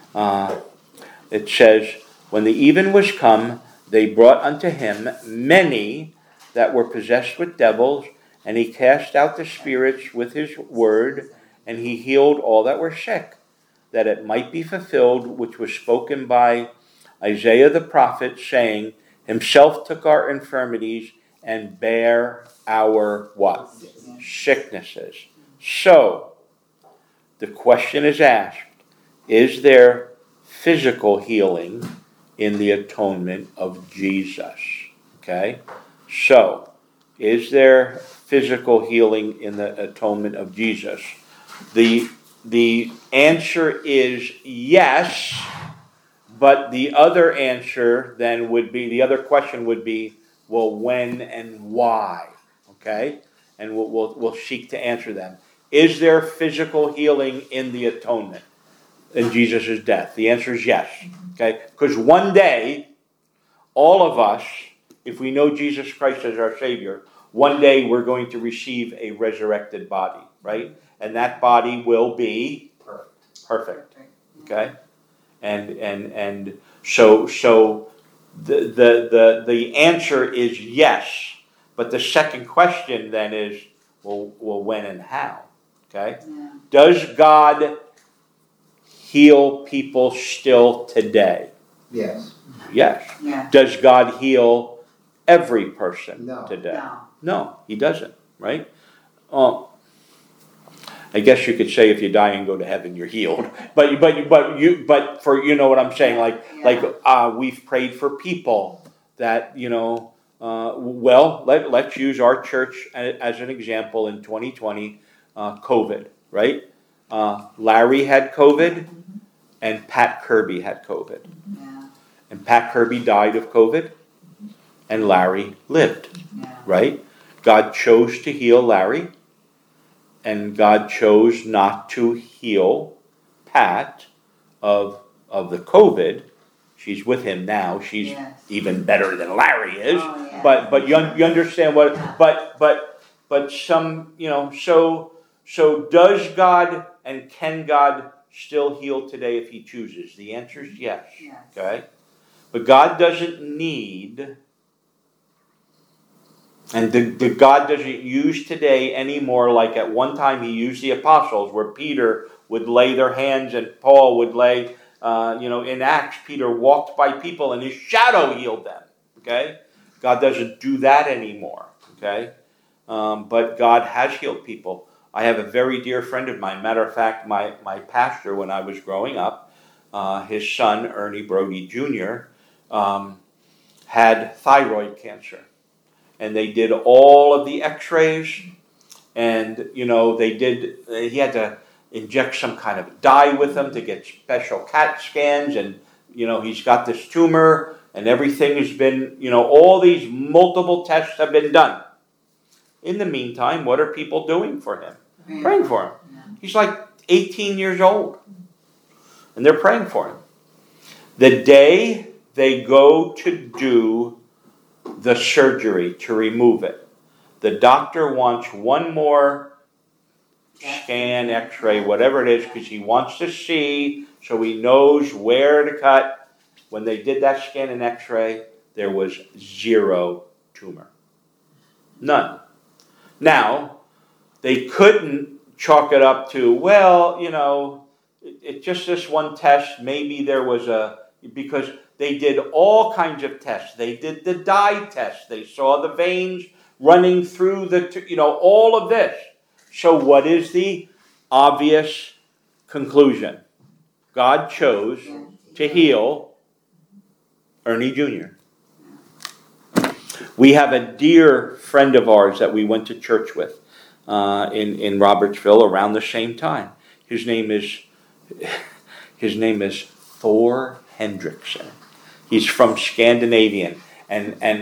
it says, when the even was come, they brought unto him many that were possessed with devils, and he cast out the spirits with his word, and he healed all that were sick, that it might be fulfilled which was spoken by Isaiah the prophet, saying, himself took our infirmities and bare our what? Sicknesses. So, the question is asked, is there physical healing in the atonement of Jesus? Okay? So, is there physical healing in the atonement of Jesus? The answer is yes, but the other answer then would be, the other question would be, well, when and why? Okay? And we'll seek to answer them. Is there physical healing in the atonement, in Jesus' death? The answer is yes. Okay? Because one day, all of us, if we know Jesus Christ as our Savior, one day we're going to receive a resurrected body, right? And that body will be perfect. Okay? And so the answer is yes. But the second question then is, well, when and how? Okay? Yeah. Does God heal people still today? Yes. Yes. Yeah. Does God heal every person today? No. No, he doesn't, right? I guess you could say if you die and go to heaven, you're healed. But for what I'm saying, like we've prayed for people that let's use our church as an example in 2020. COVID, right? Larry had COVID, and Pat Kirby had COVID. Yeah, And Pat Kirby died of COVID, and Larry lived, yeah. right? God chose to heal Larry, and God chose not to heal Pat of the COVID. She's with him now. She's Yes. even better than Larry is. Oh, yeah. But you understand what? But some, so does God and can God still heal today if He chooses? The answer is yes. Yes. Okay, but God doesn't need, and the God doesn't use today anymore like at one time He used the apostles, where Peter would lay their hands and Paul would lay. In Acts, Peter walked by people and his shadow healed them. Okay, God doesn't do that anymore. Okay, but God has healed people. I have a very dear friend of mine. Matter of fact, my pastor when I was growing up, his son Ernie Brody Jr. Had thyroid cancer, and they did all of the X-rays, and he had to inject some kind of dye with him to get special CAT scans, and he's got this tumor, and everything has been, all these multiple tests have been done. In the meantime, what are people doing for him? Praying for him. Yeah. He's like 18 years old, and they're praying for him. The day they go to do the surgery to remove it, the doctor wants one more scan, X-ray, whatever it is, because he wants to see so he knows where to cut. When they did that scan and X-ray, there was 0 tumor. None. Now, they couldn't chalk it up to, it's just this one test. Maybe there was because they did all kinds of tests. They did the dye test. They saw the veins running through all of this. So what is the obvious conclusion? God chose to heal Ernie Jr. We have a dear friend of ours that we went to church with in Robertsville around the same time. His name is Thor Hendrickson. He's from Scandinavia, and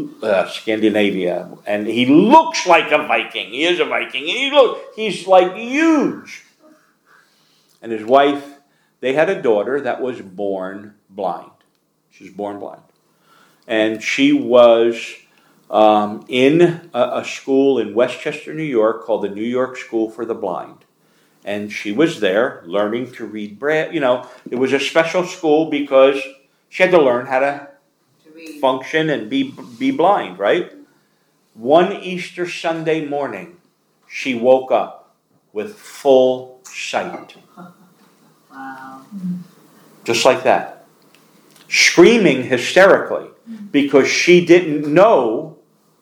he looks like a Viking. He is a Viking, and he's like huge. And his wife, they had a daughter that was born blind. She was born blind, and she was in a school in Westchester, New York, called the New York School for the Blind. And she was there learning to read Braille. It was a special school because she had to learn how to function and be blind, right? One Easter Sunday morning, she woke up with full sight. Wow. Just like that. Screaming hysterically because she didn't know.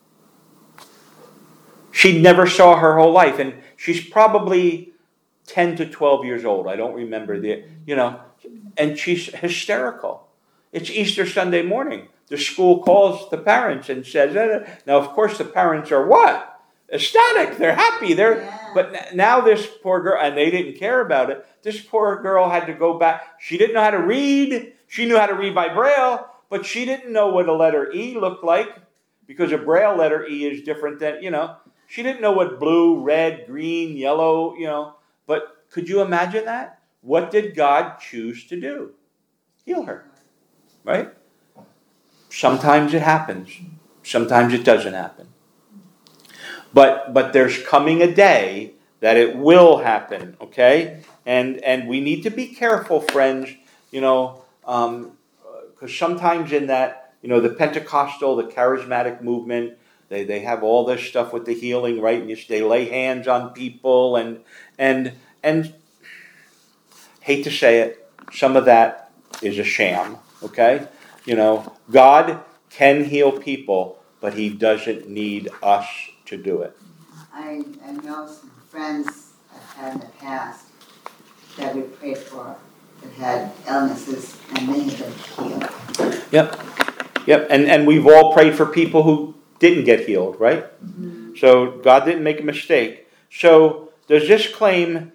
She never saw her whole life. And she's probably 10 to 12 years old. I don't remember and she's hysterical. It's Easter Sunday morning. The school calls the parents and says, now of course the parents are what? Ecstatic. They're happy. But now this poor girl, and they didn't care about it, this poor girl had to go back. She didn't know how to read. She knew how to read by Braille, but she didn't know what a letter E looked like, because a Braille letter E is different than, she didn't know what blue, red, green, yellow, but could you imagine that? What did God choose to do? Heal her, right? Sometimes it happens. Sometimes it doesn't happen. But there's coming a day that it will happen, okay? And we need to be careful, friends, because sometimes in that, the Pentecostal, the charismatic movement, they have all this stuff with the healing, right? And they lay hands on people and hate to say it, some of that is a sham, okay? God can heal people, but He doesn't need us to do it. I know some friends I've had in the past that we prayed for that had illnesses and they have been healed. Yep. And we've all prayed for people who didn't get healed, right? Mm-hmm. So God didn't make a mistake. So does this claim,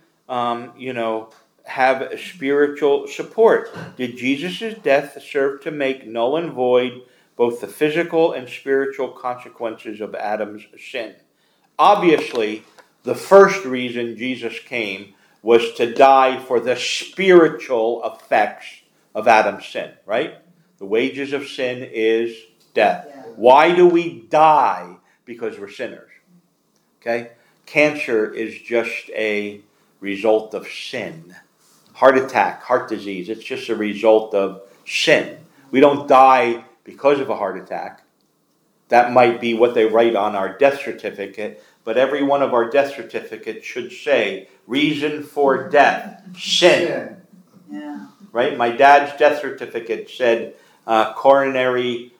have spiritual support? Did Jesus' death serve to make null and void both the physical and spiritual consequences of Adam's sin? Obviously, the first reason Jesus came was to die for the spiritual effects of Adam's sin, right? The wages of sin is death. Yeah. Why do we die? Because we're sinners. Okay? Cancer is just a result of sin. Heart attack, heart disease, it's just a result of sin. We don't die because of a heart attack. That might be what they write on our death certificate, but every one of our death certificates should say, reason for death, sin. Yeah. Right? My dad's death certificate said coronary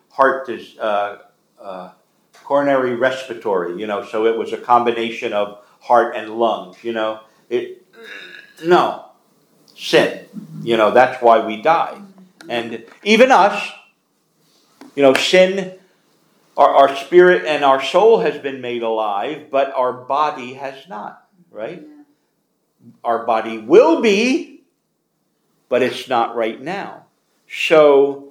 coronary respiratory, so it was a combination of heart and lungs, sin. That's why we die. And even us, sin, our spirit and our soul has been made alive, but our body has not, right? Our body will be, but it's not right now. So,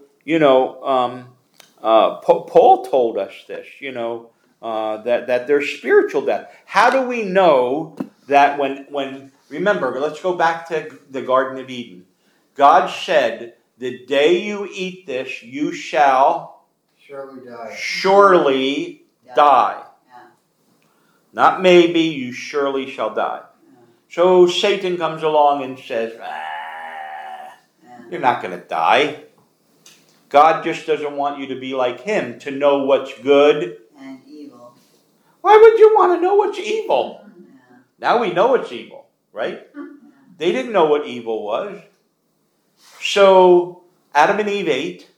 Paul told us this, that there's spiritual death. How do we know that when remember, let's go back to the Garden of Eden. God said, the day you eat this, you shall surely die. Yeah. Not maybe, you surely shall die. Yeah. So Satan comes along and says, you're not going to die. God just doesn't want you to be like him, to know what's good and evil. Why would you want to know what's evil? Yeah. Now we know it's evil, right? They didn't know what evil was. So Adam and Eve ate,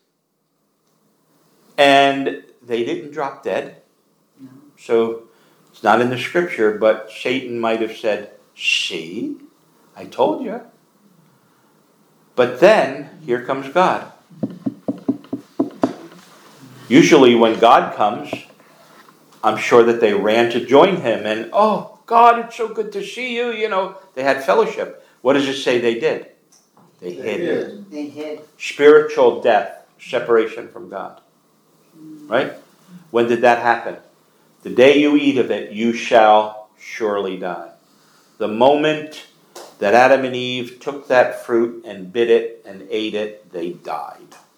and they didn't drop dead. No. So it's not in the scripture, but Satan might have said, see, I told you. But then, here comes God. Usually when God comes, I'm sure that they ran to join him and, oh, God, it's so good to see you. They had fellowship. What does it say they did? They hid. They hid. Spiritual death, separation from God. Right? When did that happen? The day you eat of it, you shall surely die. The moment that Adam and Eve took that fruit and bit it and ate it, they died.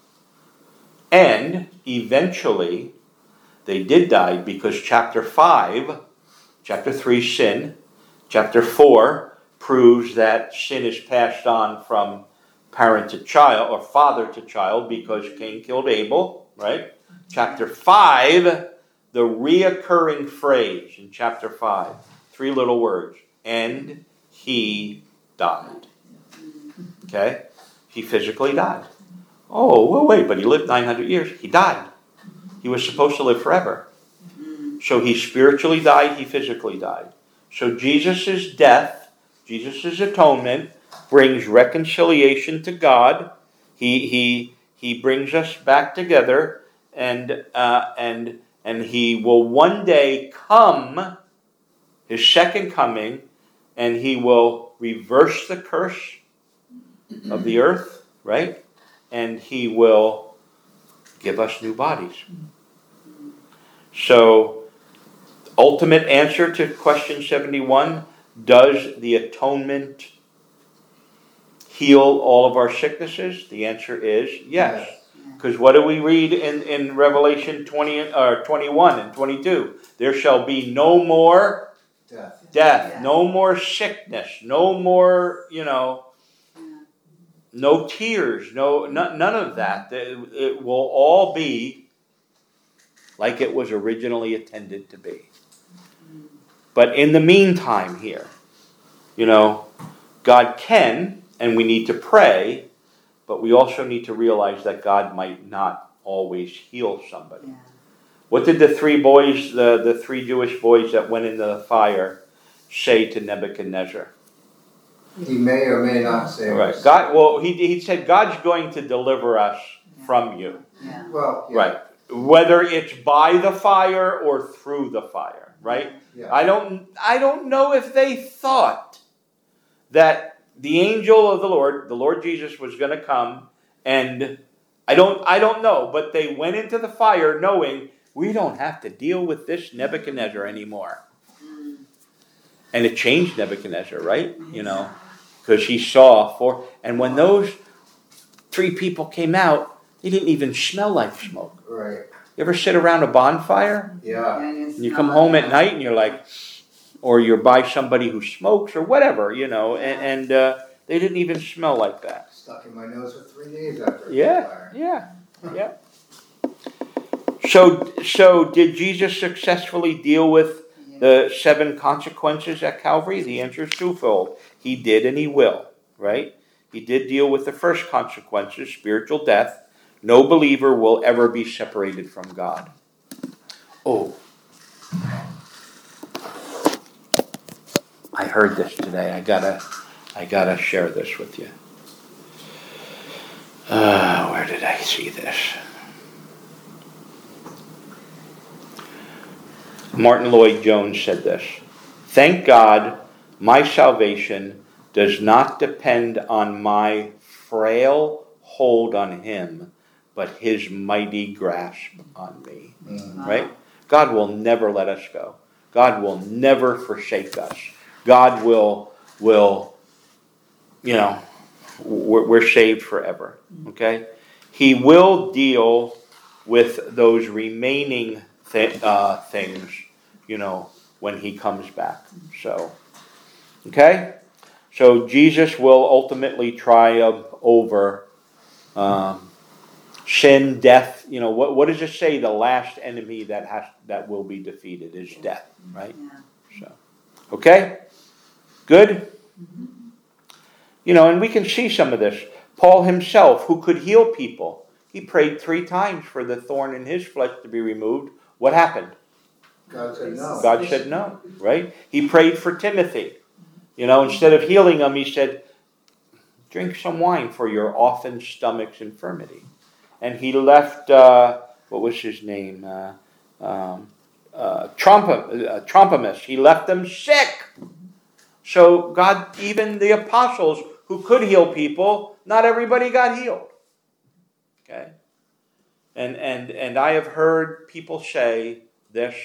And eventually, they did die because chapter 3, sin, chapter 4 proves that sin is passed on from parent to child or father to child because Cain killed Abel, right? Chapter 5, the reoccurring phrase in chapter 5, 3 little words, and he died. Okay? He physically died. Oh, well, wait, but he lived 900 years. He died. He was supposed to live forever. So he spiritually died, he physically died. So Jesus' death, Jesus' atonement, brings reconciliation to God. He brings us back together, and he will one day come, his second coming, and he will reverse the curse of the earth, right? And he will give us new bodies. So, ultimate answer to question 71, does the atonement heal all of our sicknesses? The answer is yes. Because what do we read in Revelation 21 and 22? There shall be no more death, no more sickness, no more, no tears, none of that. It will all be like it was originally intended to be. But in the meantime here, God can, and we need to pray, but we also need to realize that God might not always heal somebody. Yeah. What did the 3 boys, the 3 Jewish boys that went into the fire, say to Nebuchadnezzar? He may or may not say it. Right. God. Well, he said God's going to deliver us from you. Yeah. Well, yeah. Right. Whether it's by the fire or through the fire. right? Yeah. I don't know if they thought that the angel of the Lord Jesus, was going to come, and I don't know, but they went into the fire knowing we don't have to deal with this Nebuchadnezzar anymore. And it changed Nebuchadnezzar, right? Because he saw and when those 3 people came out, they didn't even smell like smoke. Right. You ever sit around a bonfire? Yeah. And you come home at night and you're like, or you're by somebody who smokes or whatever, and they didn't even smell like that. Stuck in my nose for 3 days after Yeah. So did Jesus successfully deal with the 7 consequences at Calvary? The answer is twofold. He did and he will, right? He did deal with the first consequences, spiritual death. No believer will ever be separated from God. Oh. I heard this today. I gotta share this with you. Where did I see this? Martin Lloyd-Jones said this: "Thank God, my salvation does not depend on my frail hold on Him, but His mighty grasp on me." Right? God will never let us go. God will never forsake us. God will we're saved forever. Okay? He will deal with those remaining things, when He comes back. So, okay? So Jesus will ultimately triumph over sin, death. What does it say? The last enemy that will be defeated is death, right? So, okay? Good? And we can see some of this. Paul himself, who could heal people, he prayed 3 times for the thorn in his flesh to be removed. What happened? God said no. God said no, right? He prayed for Timothy. Instead of healing him, he said, drink some wine for your often stomach's infirmity. And he left, what was his name? Trophimus. He left them sick. So God, even the apostles who could heal people, not everybody got healed. Okay? And I have heard people say this,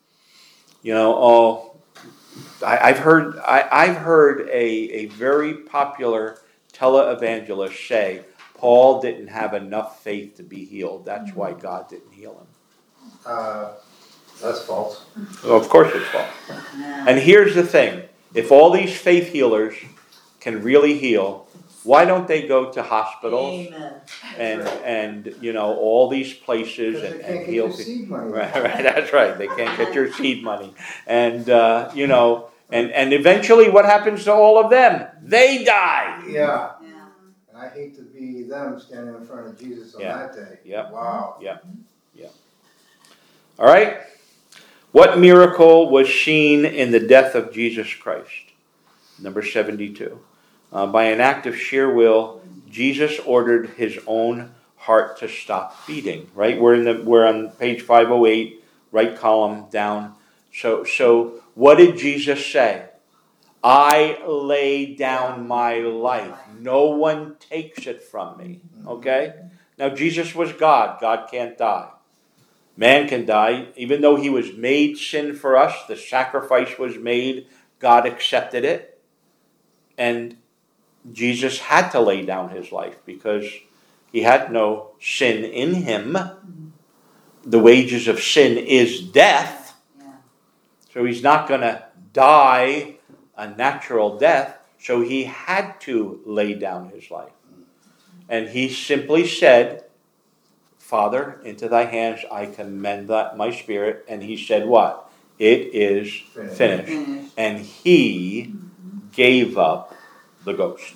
I've heard a very popular televangelist say Paul didn't have enough faith to be healed. That's why God didn't heal him. That's false. Well, of course it's false. And here's the thing. If all these faith healers can really heal, why don't they go to hospitals and all these places and heal people? Right, that's right. They can't get your seed money. And and eventually what happens to all of them? They die. Yeah. And I hate to be them standing in front of Jesus on that day. Yep. Wow. Yep. All right. What miracle was seen in the death of Jesus Christ? Number 72. By an act of sheer will, Jesus ordered His own heart to stop beating. Right? We're on page 508, right column down. So what did Jesus say? I lay down my life. No one takes it from me. Okay? Now Jesus was God. God can't die. Man can die. Even though He was made sin for us, the sacrifice was made, God accepted it. And Jesus had to lay down His life because He had no sin in Him. The wages of sin is death. So He's not going to die a natural death. So He had to lay down His life. And He simply said, Father, into Thy hands I commend my spirit. And He said what? It is finished. And He gave up the ghost.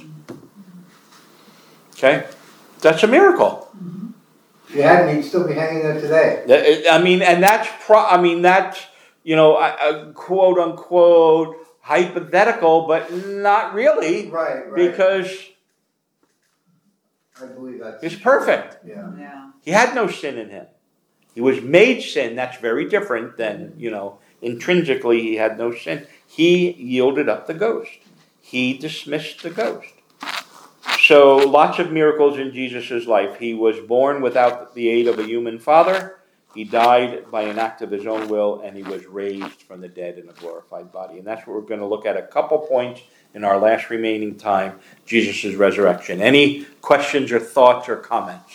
Okay? That's a miracle. If you hadn't, he'd still be hanging there today. That's quote unquote hypothetical, but not really. Right. Because I believe that's He's perfect. Yeah. He had no sin in Him. He was made sin. That's very different than, intrinsically he had no sin. He yielded up the ghost. He dismissed the ghost. So lots of miracles in Jesus' life. He was born without the aid of a human father. He died by an act of his own will, and he was raised from the dead in a glorified body. And that's what we're going to look at a couple points in our last remaining time, Jesus' resurrection. Any questions or thoughts or comments?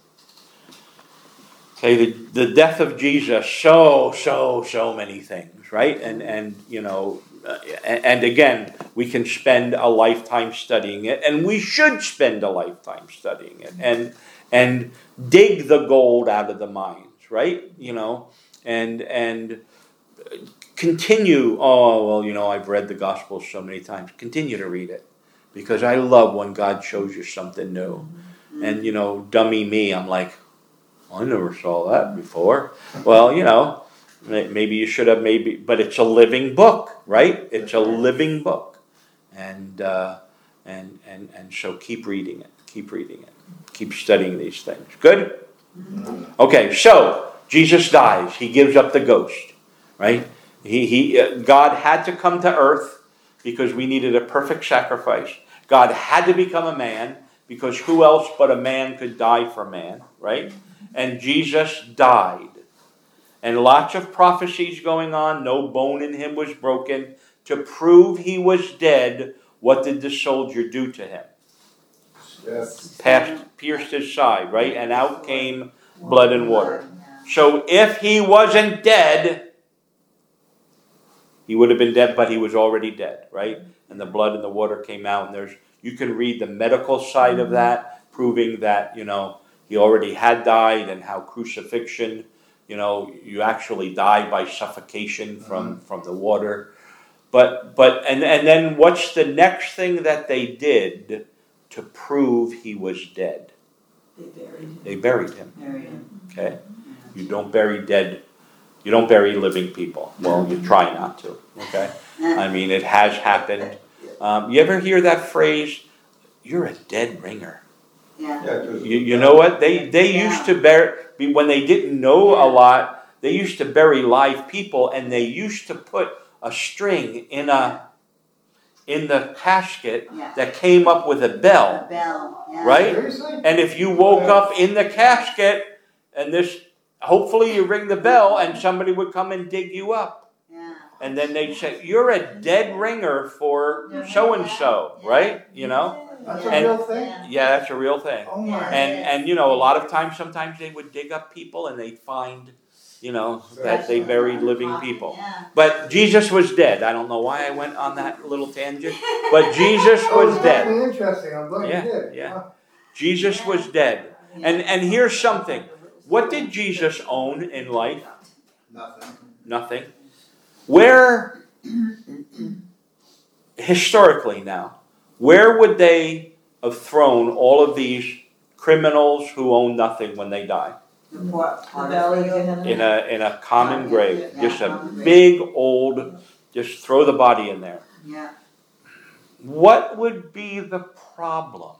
Okay, the death of Jesus, so many things, right? And you know, and again, we can spend a lifetime studying it, and we should spend a lifetime studying it, and dig the gold out of the mines, right? You know, and continue. Oh, well, you know, I've read the Gospels so many times. Continue to read it, because I love when God shows you something new. And you know, dummy me, I'm like, I never saw that before. Well, you know, maybe you should have, but it's a living book, right? It's a living book, and so keep reading it, keep studying these things. Good? Okay, so Jesus dies. He gives up the ghost, right? God had to come to earth because we needed a perfect sacrifice. God had to become a man because who else but a man could die for man, right? And Jesus died. And lots of prophecies going on. No bone in him was broken. To prove he was dead, what did the soldier do to him? Yes. Pierced his side, right? And out came blood and water. So if he wasn't dead, he would have been dead, but he was already dead, right? And the blood and the water came out. And you can read the medical side of that, proving that, you know, he already had died, and how crucifixion, you know, you actually die by suffocation from the water. But then what's the next thing that they did to prove he was dead? They buried him. Okay? You don't bury dead. You don't bury living people. Well, you try not to. Okay? I mean, it has happened. You ever hear that phrase? You're a dead ringer. Yeah. You know what? They used to bury, when they didn't know a lot, they used to bury live people, and they used to put a string in the casket that came up with a bell. Right? And if you woke up in the casket, and hopefully you ring the bell, and somebody would come and dig you up. And then they'd say, you're a dead ringer for so-and-so, right? You know? That's a real thing? Yeah, that's a real thing. Oh my. And you know, a lot of times, sometimes they would dig up people and they'd find, you know, that they buried living people. But Jesus was dead. I don't know why I went on that little tangent, but Jesus was dead. That's interesting. I'm glad you did. Yeah. Jesus was dead. And here's something. What did Jesus own in life? Nothing. Where, historically now, where would they have thrown all of these criminals who own nothing when they die? The valley In a common grave. Just a big old, just throw the body in there. Yeah. What would be the problem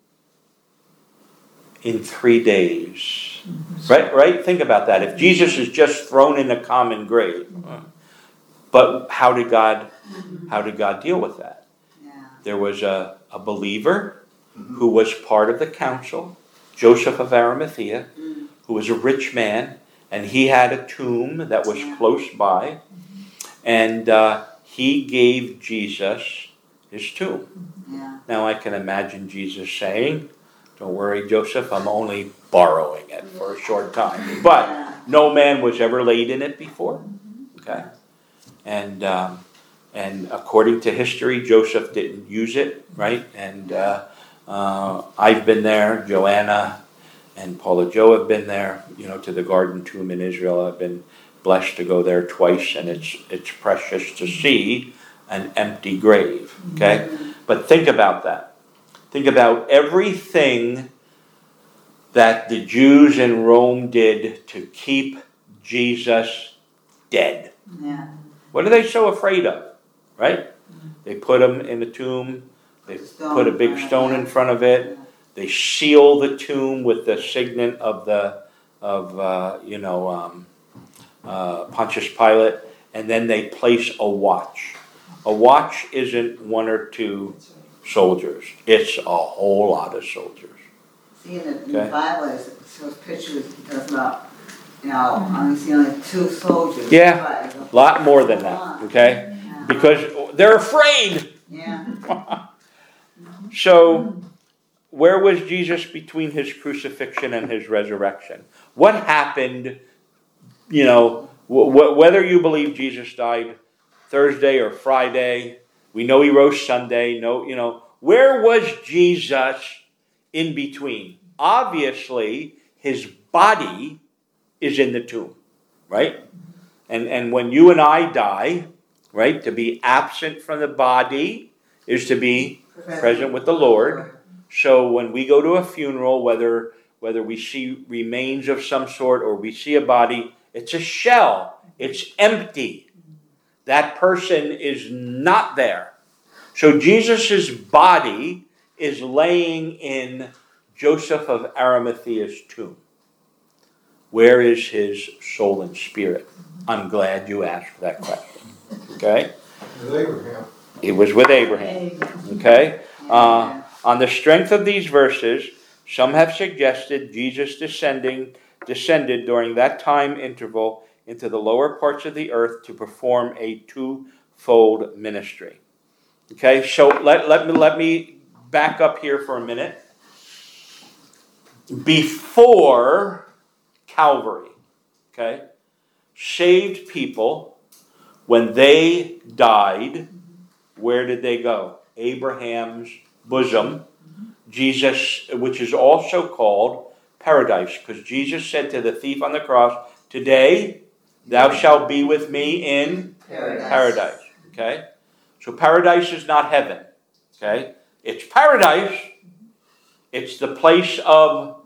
in 3 days? Right? Think about that. If Jesus is just thrown in a common grave, but how did God deal with that? There was a believer who was part of the council, Joseph of Arimathea, who was a rich man, and he had a tomb that was close by, and he gave Jesus his tomb. Now I can imagine Jesus saying, don't worry, Joseph, I'm only borrowing it for a short time. But no man was ever laid in it before. Okay? And according to history, Joseph didn't use it, right? And I've been there. Joanna and Paula Joe have been there, you know, to the Garden Tomb in Israel. I've been blessed to go there twice, and it's precious to see an empty grave, okay? But think about that. Think about everything that the Jews in Rome did to keep Jesus dead. What are they so afraid of? Right? They put him in a tomb. They put a big stone in front of it. They seal the tomb with the signet of Pontius Pilate, and then they place a watch. A watch isn't one or two soldiers. It's a whole lot of soldiers. See, in the Bible, it shows pictures because about, only see only 2 soldiers. Yeah, a lot more than that, okay? Yeah. Because they're afraid. Yeah. So, where was Jesus between his crucifixion and his resurrection? What happened, whether you believe Jesus died Thursday or Friday, we know he rose Sunday, where was Jesus in between? Obviously, his body is in the tomb, right? And when you and I die, right, to be absent from the body is to be present with the Lord. So when we go to a funeral, whether we see remains of some sort or we see a body, it's a shell. It's empty. That person is not there. So Jesus' body is laying in Joseph of Arimathea's tomb. Where is his soul and spirit? I'm glad you asked that question. Okay? With Abraham. It was with Abraham. Okay? On the strength of these verses, some have suggested Jesus descended during that time interval into the lower parts of the earth to perform a twofold ministry. Okay, so let me back up here for a minute. Before Calvary, okay, saved people, when they died, where did they go? Abraham's bosom. Jesus, which is also called paradise, because Jesus said to the thief on the cross, today thou shalt be with me in paradise. Okay? So paradise is not heaven. Okay? It's paradise. It's the place of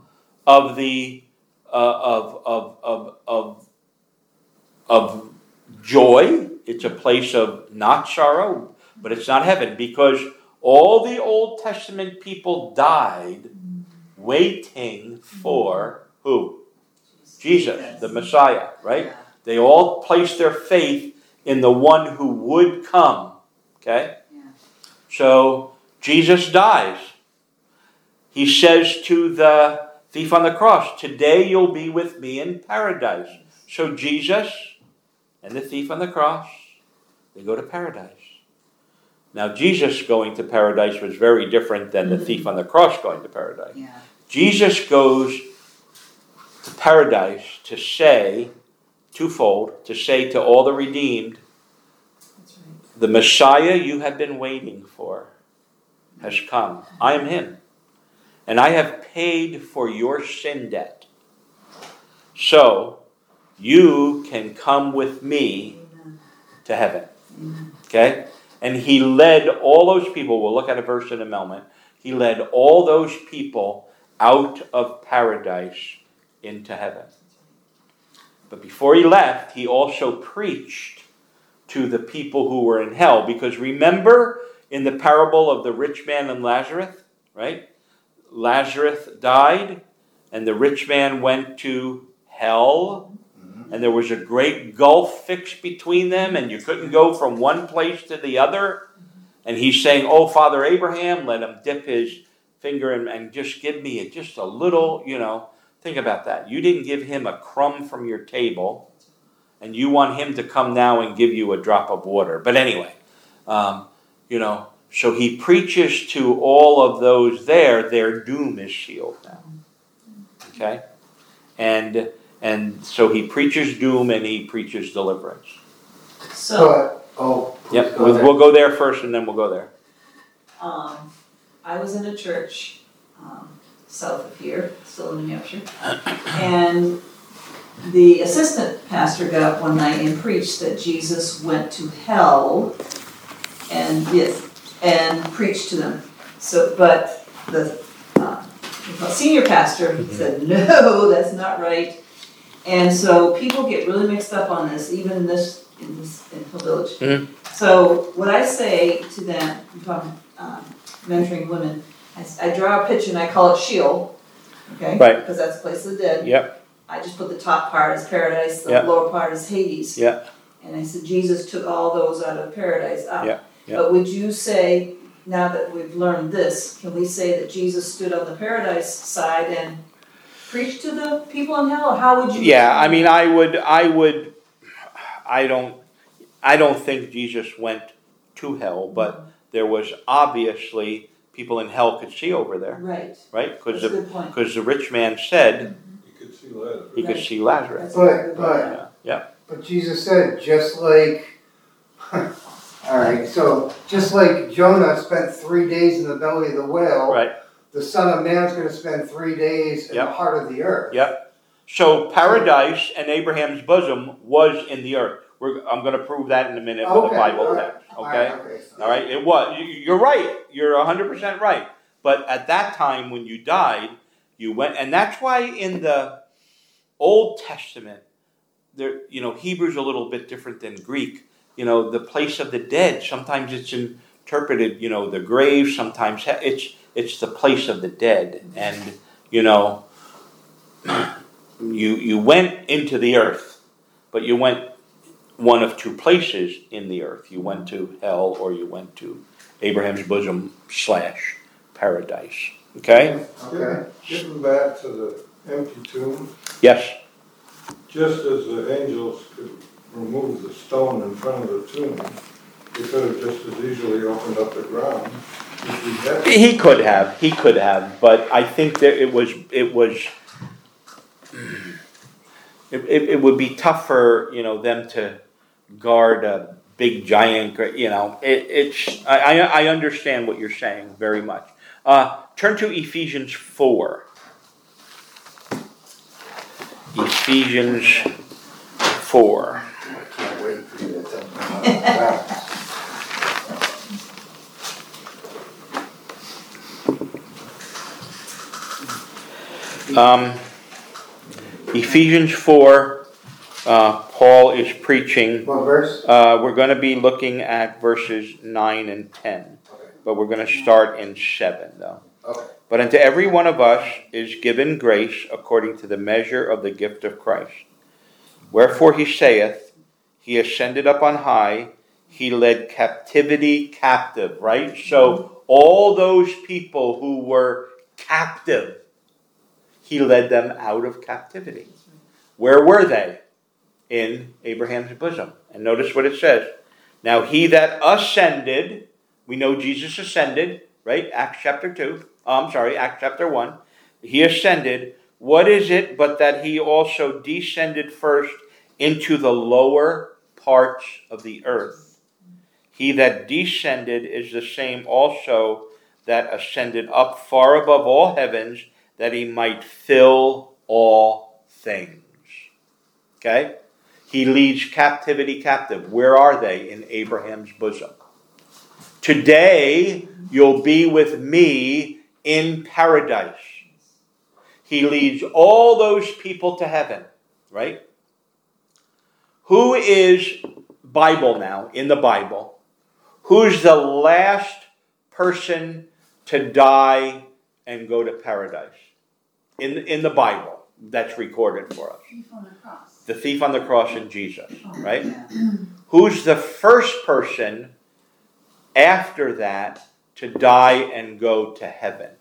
joy. It's a place of not sorrow, but it's not heaven, because all the Old Testament people died waiting for who? Jesus, the Messiah, right? Yeah. They all placed their faith in the one who would come. Okay? Yeah. So Jesus dies. He says to the thief on the cross, today you'll be with me in paradise. So Jesus and the thief on the cross, they go to paradise. Now, Jesus going to paradise was very different than the thief on the cross going to paradise. Yeah. Jesus goes to paradise to say, twofold, to say to all the redeemed, the Messiah you have been waiting for has come. I am him. And I have paid for your sin debt. So, you can come with me to heaven. Okay? And he led all those people, we'll look at a verse in a moment, he led all those people out of paradise into heaven. But before he left, he also preached to the people who were in hell. Because remember in the parable of the rich man and Lazarus, right? Lazarus died and the rich man went to hell. And there was a great gulf fixed between them, and you couldn't go from one place to the other. And he's saying, oh, Father Abraham, let him dip his finger and just give me just a little, think about that. You didn't give him a crumb from your table, and you want him to come now and give you a drop of water. But anyway, so he preaches to all of those there, their doom is sealed now. Okay? And so he preaches doom and he preaches deliverance. So, Yep, we'll go there first and then we'll go there. I was in a church south of here, still in New Hampshire, and the assistant pastor got up one night and preached that Jesus went to hell and preached to them. So, but the senior pastor said, no, that's not right. And so people get really mixed up on this, even in Hill Village. Mm-hmm. So what I say to them, I'm talking mentoring women, I draw a picture and I call it Sheol, okay? Right. Because that's the place of the dead. Yep. I just put the top part as paradise, the Yep. lower part as Hades. Yep. And I said, Jesus took all those out of paradise up. Yeah, yeah. But would you say, now that we've learned this, can we say that Jesus stood on the paradise side and preached to the people in hell, or how would you? Yeah, I mean, I don't think Jesus went to hell, but there was obviously people in hell could see over there, Right, right? that's a good point. Because the rich man said You could see Lazarus. he could see Lazarus. That's a very good point. But, Yeah. but Jesus said, just like, alright, so just like Jonah spent 3 days in the belly of the whale, Right. the Son of Man's gonna spend 3 days in the Yep. heart of the earth. Yep. So paradise and Abraham's bosom was in the earth. I'm going to prove that in a minute with a Okay, Bible all right, text. Okay. okay. All right. It was. You're right. You're 100% right. But at that time, when you died, you went, and that's why in the Old Testament, there, Hebrew's a little bit different than Greek. The place of the dead. Sometimes it's interpreted, the grave. Sometimes it's the place of the dead, and you went into the earth, but you went one of two places in the earth. You went to hell, or you went to Abraham's bosom / paradise. Okay? Okay. Getting back to the empty tomb, Yes. just as the angels could remove the stone in front of the tomb, they could have just as easily opened up the ground. If he had. He could have, but I think that it would be tough for them to guard a big giant. I understand what you're saying very much. Turn to Ephesians 4. Ephesians 4. I can't wait for you to tell me about that. Ephesians 4, Paul is preaching. What verse? We're going to be looking at verses 9 and 10, but we're going to start in 7 though. Okay. But unto every one of us is given grace according to the measure of the gift of Christ. Wherefore he saith, he ascended up on high, he led captivity captive, right? So all those people who were captive, he led them out of captivity. Where were they? In Abraham's bosom. And notice what it says. Now he that ascended, we know Jesus ascended, right? Acts chapter 1. He ascended. What is it but that he also descended first into the lower parts of the earth? He that descended is the same also that ascended up far above all heavens, that he might fill all things. Okay? He leads captivity captive. Where are they? In Abraham's bosom. Today, you'll be with me in paradise. He leads all those people to heaven, right? Who is Bible now, in the Bible? Who's the last person to die and go to paradise? In the Bible, that's recorded for us. Thief on the cross. The thief on the cross in Jesus, right? Yeah. Who's the first person after that to die and go to heaven?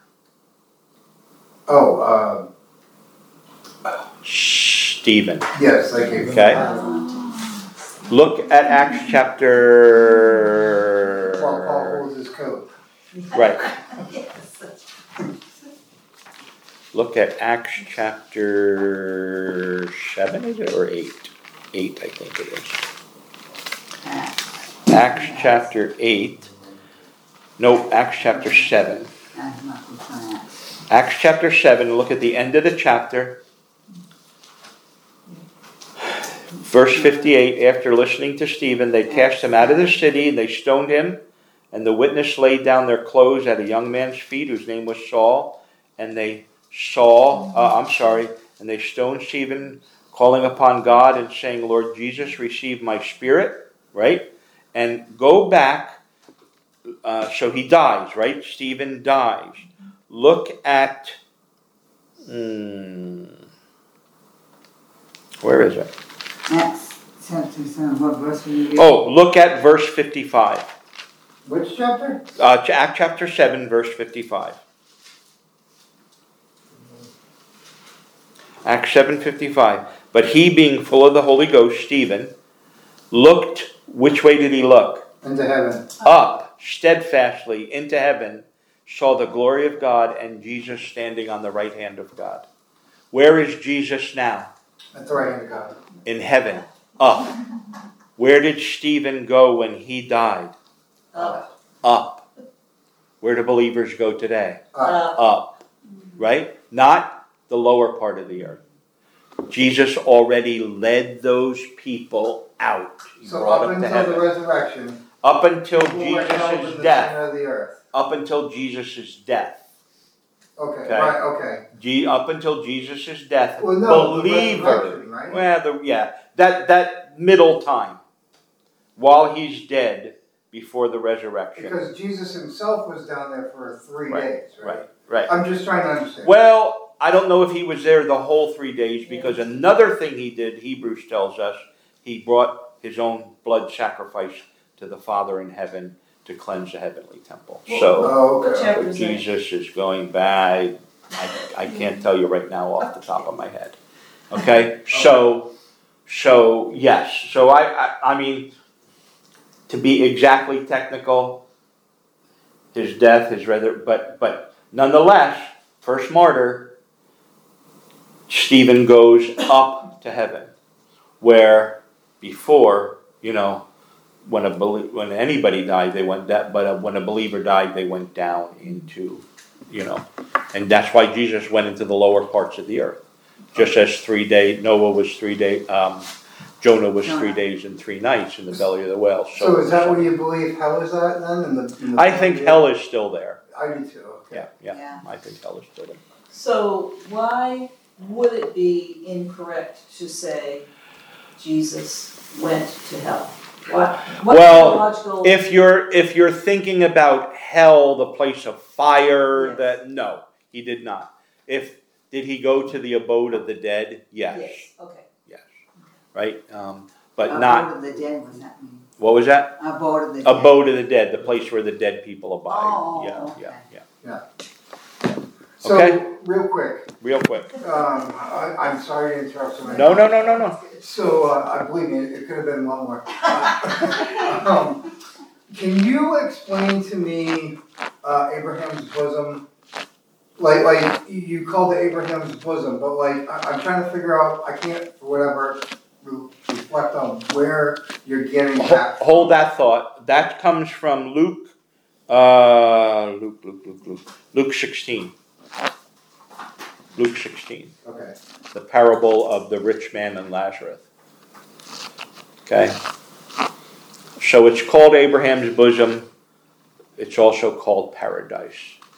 Stephen. Yes, I gave Okay. Look at Acts chapter... Paul holds his coat. Right. Yes. Look at Acts chapter 7, is it, or 8? 8, I think it is. Acts chapter 8. No, Acts chapter 7. Acts chapter 7, look at the end of the chapter. Verse 58, after listening to Stephen, they cast him out of the city, and they stoned him. And the witness laid down their clothes at a young man's feet, whose name was Saul. And they and they stoned Stephen, calling upon God and saying, Lord Jesus, receive my spirit, right? And go back, so he dies, right? Stephen dies. Look at, where is it? Acts chapter chapter 7, what verse were you reading? Oh, look at verse 55. Which chapter? Act chapter 7, verse 55. Acts 7:55. But he, being full of the Holy Ghost, Stephen, looked, which way did he look? Into heaven. Up, steadfastly into heaven, saw the glory of God and Jesus standing on the right hand of God. Where is Jesus now? At the right hand of God. In heaven, up. Where did Stephen go when he died? Up. Up. Where do believers go today? Up. Up. Right? Not the lower part of the earth. Jesus already led those people out. He So brought up them to until the heaven. resurrection, Up until people were held in Jesus' the death. center of the earth. Up until Jesus' death. Okay, Okay. right, okay. Up until Jesus' death. Well, no, the believers. resurrection, right? Well, that middle time. While he's dead before the resurrection. Because Jesus himself was down there for 3 Right, days, right? Right. I'm just trying to understand. Well, I don't know if he was there the whole 3 days, because another thing he did, Hebrews tells us, he brought his own blood sacrifice to the Father in heaven to cleanse the heavenly temple. So Oh, What okay. chapter is that? Jesus is going back. I can't tell you right now off the top of my head. Okay? So yes. So I mean, to be exactly technical, his death is rather, but nonetheless, first martyr, Stephen goes up to heaven, where before, when anybody died, they went down, but when a believer died, they went down into, and that's why Jesus went into the lower parts of the earth. Just as 3 days, Noah was 3 days, Jonah was 3 days and 3 nights in the belly of the whale. So is that what you believe hell is at then? In the I think hell is still there. I do too, okay. Yeah, I think hell is still there. So why would it be incorrect to say Jesus went to hell? What's Well, the logical? If you're thinking about hell, the place of fire, Yes. no, he did not. Did he go to the abode of the dead? Yes. Okay. Right? But Abode not. of the dead, what does that mean? What was that? Abode of the dead. Abode of the dead, the place where the dead people abide. Oh, Yeah. okay. So, Okay. real quick, Real quick. I'm sorry to interrupt so many No. times. So, I believe me, it could have been one more. Can you explain to me Abraham's bosom? Like you called it Abraham's bosom, but I'm trying to figure out. I can't, for whatever, reflect on where you're getting that. Hold that thought. That comes from Luke 16. Luke 16. Okay. The parable of the rich man and Lazarus. Okay? So it's called Abraham's bosom. It's also called paradise.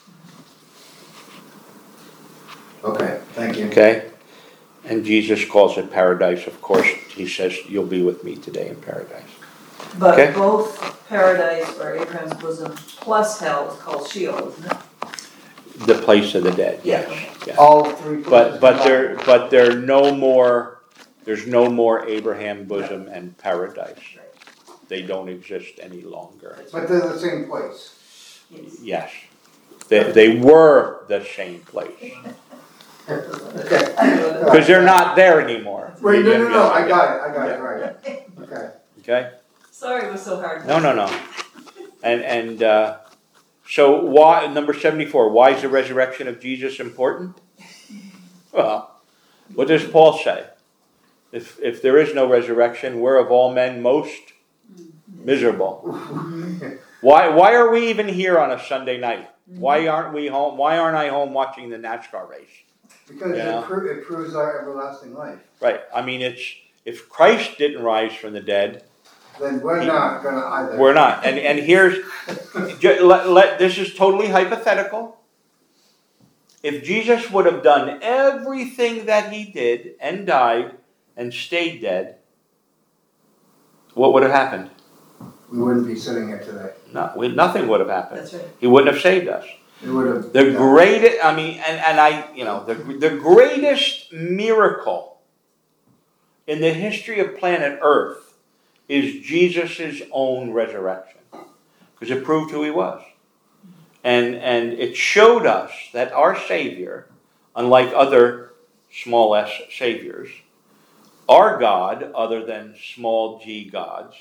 Okay. Thank you. Okay? And Jesus calls it paradise. Of course, he says, you'll be with me today in paradise. But Okay. both paradise or Abraham's bosom plus hell is called Sheol, isn't it? The place of the dead, Yeah. yes. All three. But there no more. There's no more Abraham bosom and paradise. They don't exist any longer. But they're the same place. Yes, they were the same place Okay. because they're not there anymore. Wait, no. I got it. Right. Okay. Okay. Sorry it was so hard. No. And so why number 74? Why is the resurrection of Jesus important? Well, what does Paul say? If there is no resurrection, we're of all men most miserable. Why are we even here on a Sunday night? Why aren't we home? Why aren't I home watching the NASCAR race? Because it proves our everlasting life. Right. I mean, if Christ didn't rise from the dead, Then we're not going to either. we're not. And here's this is totally hypothetical. If Jesus would have done everything that he did and died and stayed dead, what would have happened? We wouldn't be sitting here today. Nothing would have happened. That's right. He wouldn't have saved us. It would have. The greatest, I mean, the greatest miracle in the history of planet Earth is Jesus' own resurrection, because it proved who he was. And it showed us that our Savior, unlike other small s saviors, our God, other than small g gods,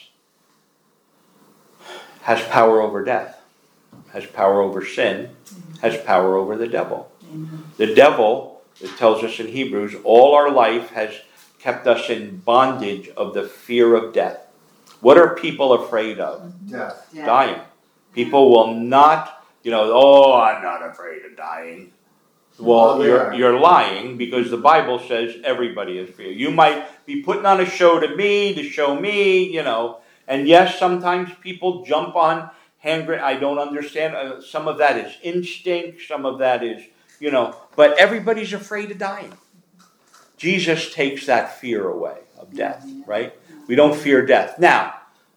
has power over death, has power over sin, has power over the devil. The devil, it tells us in Hebrews, all our life has kept us in bondage of the fear of death. What are people afraid of? Death. Yeah. Dying. People will not, oh, I'm not afraid of dying. Well, Oh, yeah. you're lying, because the Bible says everybody is fear. You might be putting on a show to show me, and yes, sometimes people jump on hand grenades. I don't understand. Some of that is instinct, some of that is, but everybody's afraid of dying. Jesus takes that fear away of death, right? We don't fear death. Now,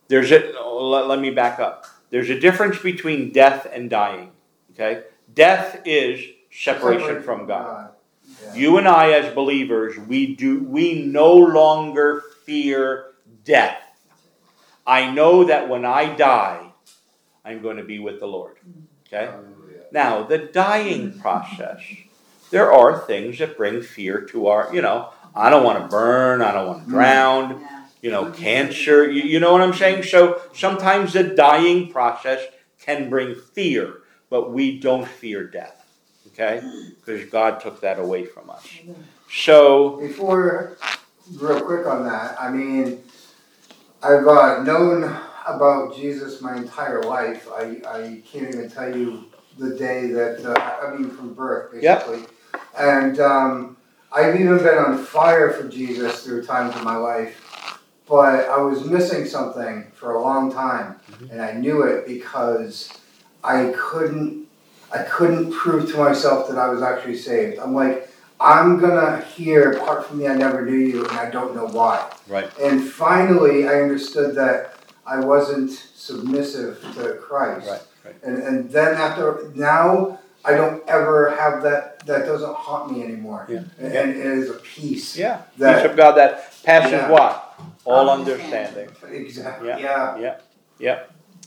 let me back up. There's a difference between death and dying, okay? Death is separation from God. Yeah. You and I as believers, we no longer fear death. I know that when I die, I'm going to be with the Lord, okay? Hallelujah. Now, the dying process, there are things that bring fear to our, I don't want to burn, I don't want to drown, cancer, you know what I'm saying? So sometimes the dying process can bring fear, but we don't fear death, okay? Because God took that away from us. So, Before, real quick on that, I mean, I've known about Jesus my entire life. I can't even tell you the day that, from birth, basically. Yep. And I've even been on fire for Jesus through times in my life. But I was missing something for a long time, and I knew it because I couldn't prove to myself that I was actually saved. I'm like, I'm gonna hear, apart from me, I never knew you, and I don't know why. right. And finally, I understood that I wasn't submissive to Christ. Right. And then now I don't ever have that doesn't haunt me anymore. Yeah. And it is a peace. Yeah. That- Peace of God that passes Yeah. what? All Understanding. understanding. Exactly. Yeah. Yeah.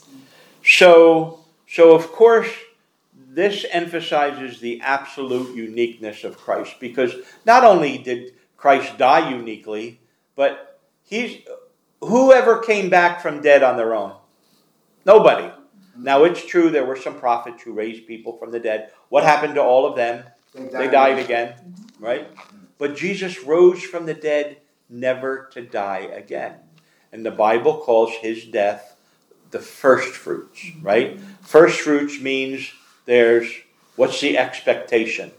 So of course, this emphasizes the absolute uniqueness of Christ, because not only did Christ die uniquely, but whoever came back from dead on their own? Nobody. Now it's true there were some prophets who raised people from the dead. What happened to all of them? They died again, right? But Jesus rose from the dead never to die again. And the Bible calls his death the first fruits, right? First fruits means what's the expectation?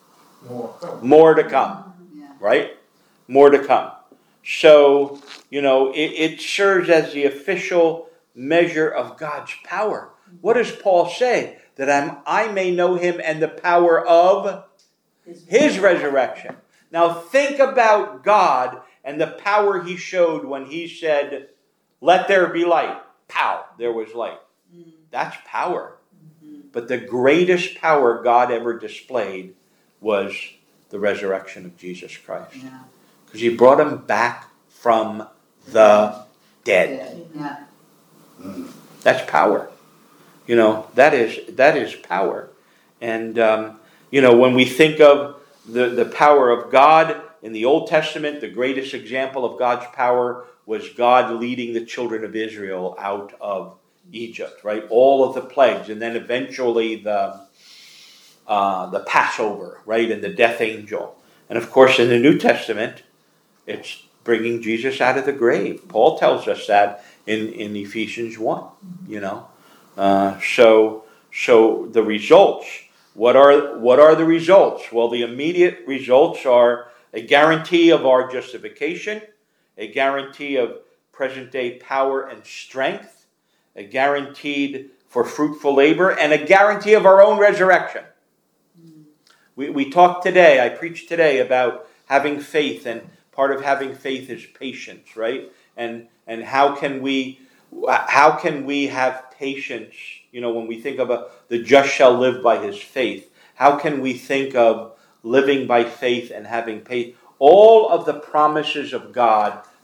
More to come, right? More to come. So, it serves as the official measure of God's power. What does Paul say? That I may know him and the power of his resurrection. Now think about God and the power he showed when he said, let there be light. Pow, there was light. That's power. But the greatest power God ever displayed was the resurrection of Jesus Christ. Because he brought him back from the dead. Yeah. That's power. That is power. And, when we think of the power of God in the Old Testament, the greatest example of God's power was God leading the children of Israel out of Egypt, right? All of the plagues, and then eventually the Passover, right? And the death angel. And of course, in the New Testament, it's bringing Jesus out of the grave. Paul tells us that in Ephesians 1, So the results, what are the results? Well, the immediate results are a guarantee of our justification, a guarantee of present-day power and strength, a guaranteed for fruitful labor, and a guarantee of our own resurrection. We talked today, I preached today about having faith, and part of having faith is patience, right? And how can we have patience? When we think of the just shall live by his faith, how can we think of living by faith and having faith? All of the promises of God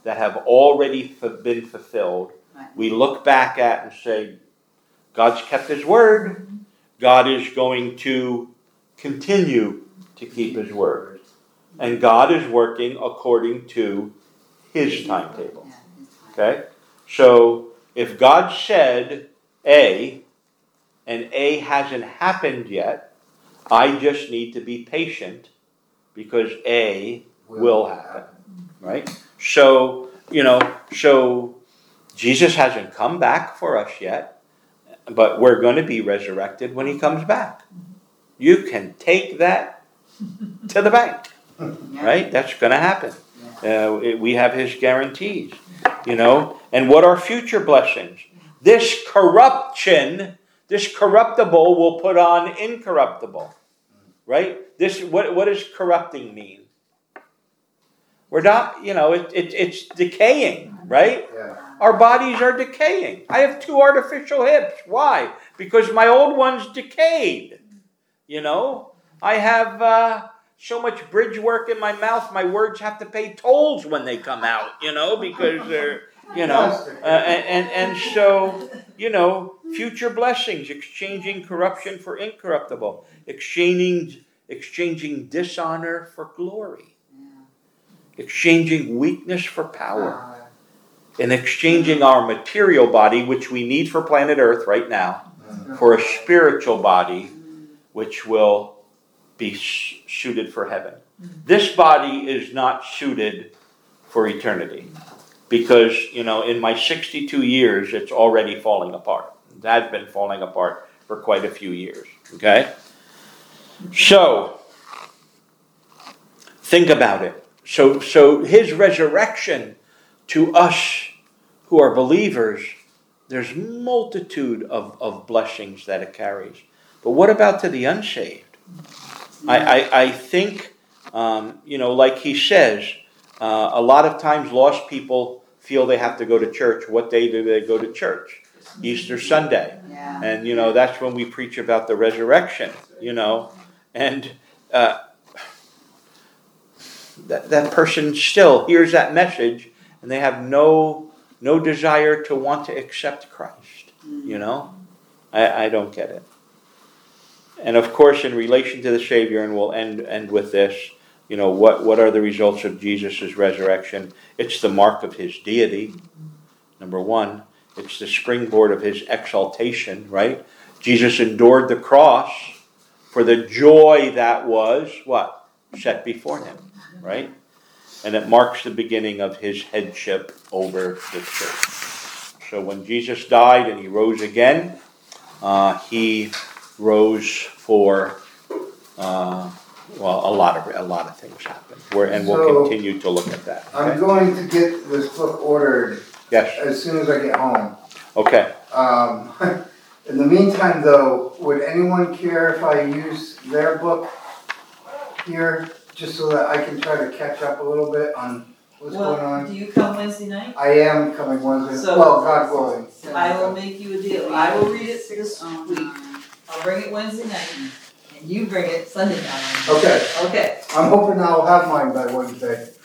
that have already been fulfilled, Right. we look back at and say, God's kept His word. God is going to continue to keep His word. And God is working according to His timetable. Yeah, it's fine. Okay? So if God said A, and A hasn't happened yet, I just need to be patient because A will happen. Right? So, so Jesus hasn't come back for us yet, but we're going to be resurrected when He comes back. You can take that to the bank. Yeah. Right? That's going to happen. Yeah. We have His guarantees, And what are future blessings? This corruption, this corruptible will put on incorruptible. Right? What does corrupting mean? We're not, it's decaying, right? Yeah. Our bodies are decaying. I have 2 artificial hips. Why? Because my old one's decayed. I have so much bridge work in my mouth, my words have to pay tolls when they come out, because they're, and so, future blessings, exchanging corruption for incorruptible, exchanging dishonor for glory, exchanging weakness for power, and exchanging our material body, which we need for planet Earth right now, for a spiritual body, which will be suited for heaven. This body is not suited for eternity because, in my 62 years, it's already falling apart. It has been falling apart for quite a few years, okay? So, think about it. So His resurrection to us who are believers, there's multitude of blessings that it carries. But what about to the unsaved? I think, like he says, a lot of times lost people feel they have to go to church. What day do they go to church? Easter Sunday. Yeah. And, that's when we preach about the resurrection, And that person still hears that message and they have no desire to want to accept Christ, I don't get it. And of course, in relation to the Savior, and we'll end with this, what are the results of Jesus' resurrection? It's the mark of His deity, number one. It's the springboard of His exaltation, right? Jesus endured the cross for the joy that was, what? Set before Him, right? And it marks the beginning of His headship over the church. So when Jesus died and He rose again, He rose for a lot of things happened. We'll continue to look at that. Okay? I'm going to get this book ordered Yes. as soon as I get home. Okay. In the meantime, though, would anyone care if I use their book here, just so that I can try to catch up a little bit on what's going on? Do you come Wednesday night? I am coming Wednesday. So- Well, God willing. So- I will make you a deal. I will read it this Oh, week. no. I'll bring it Wednesday night, and you bring it Sunday night. Okay. Okay. I'm hoping I'll have mine by Wednesday.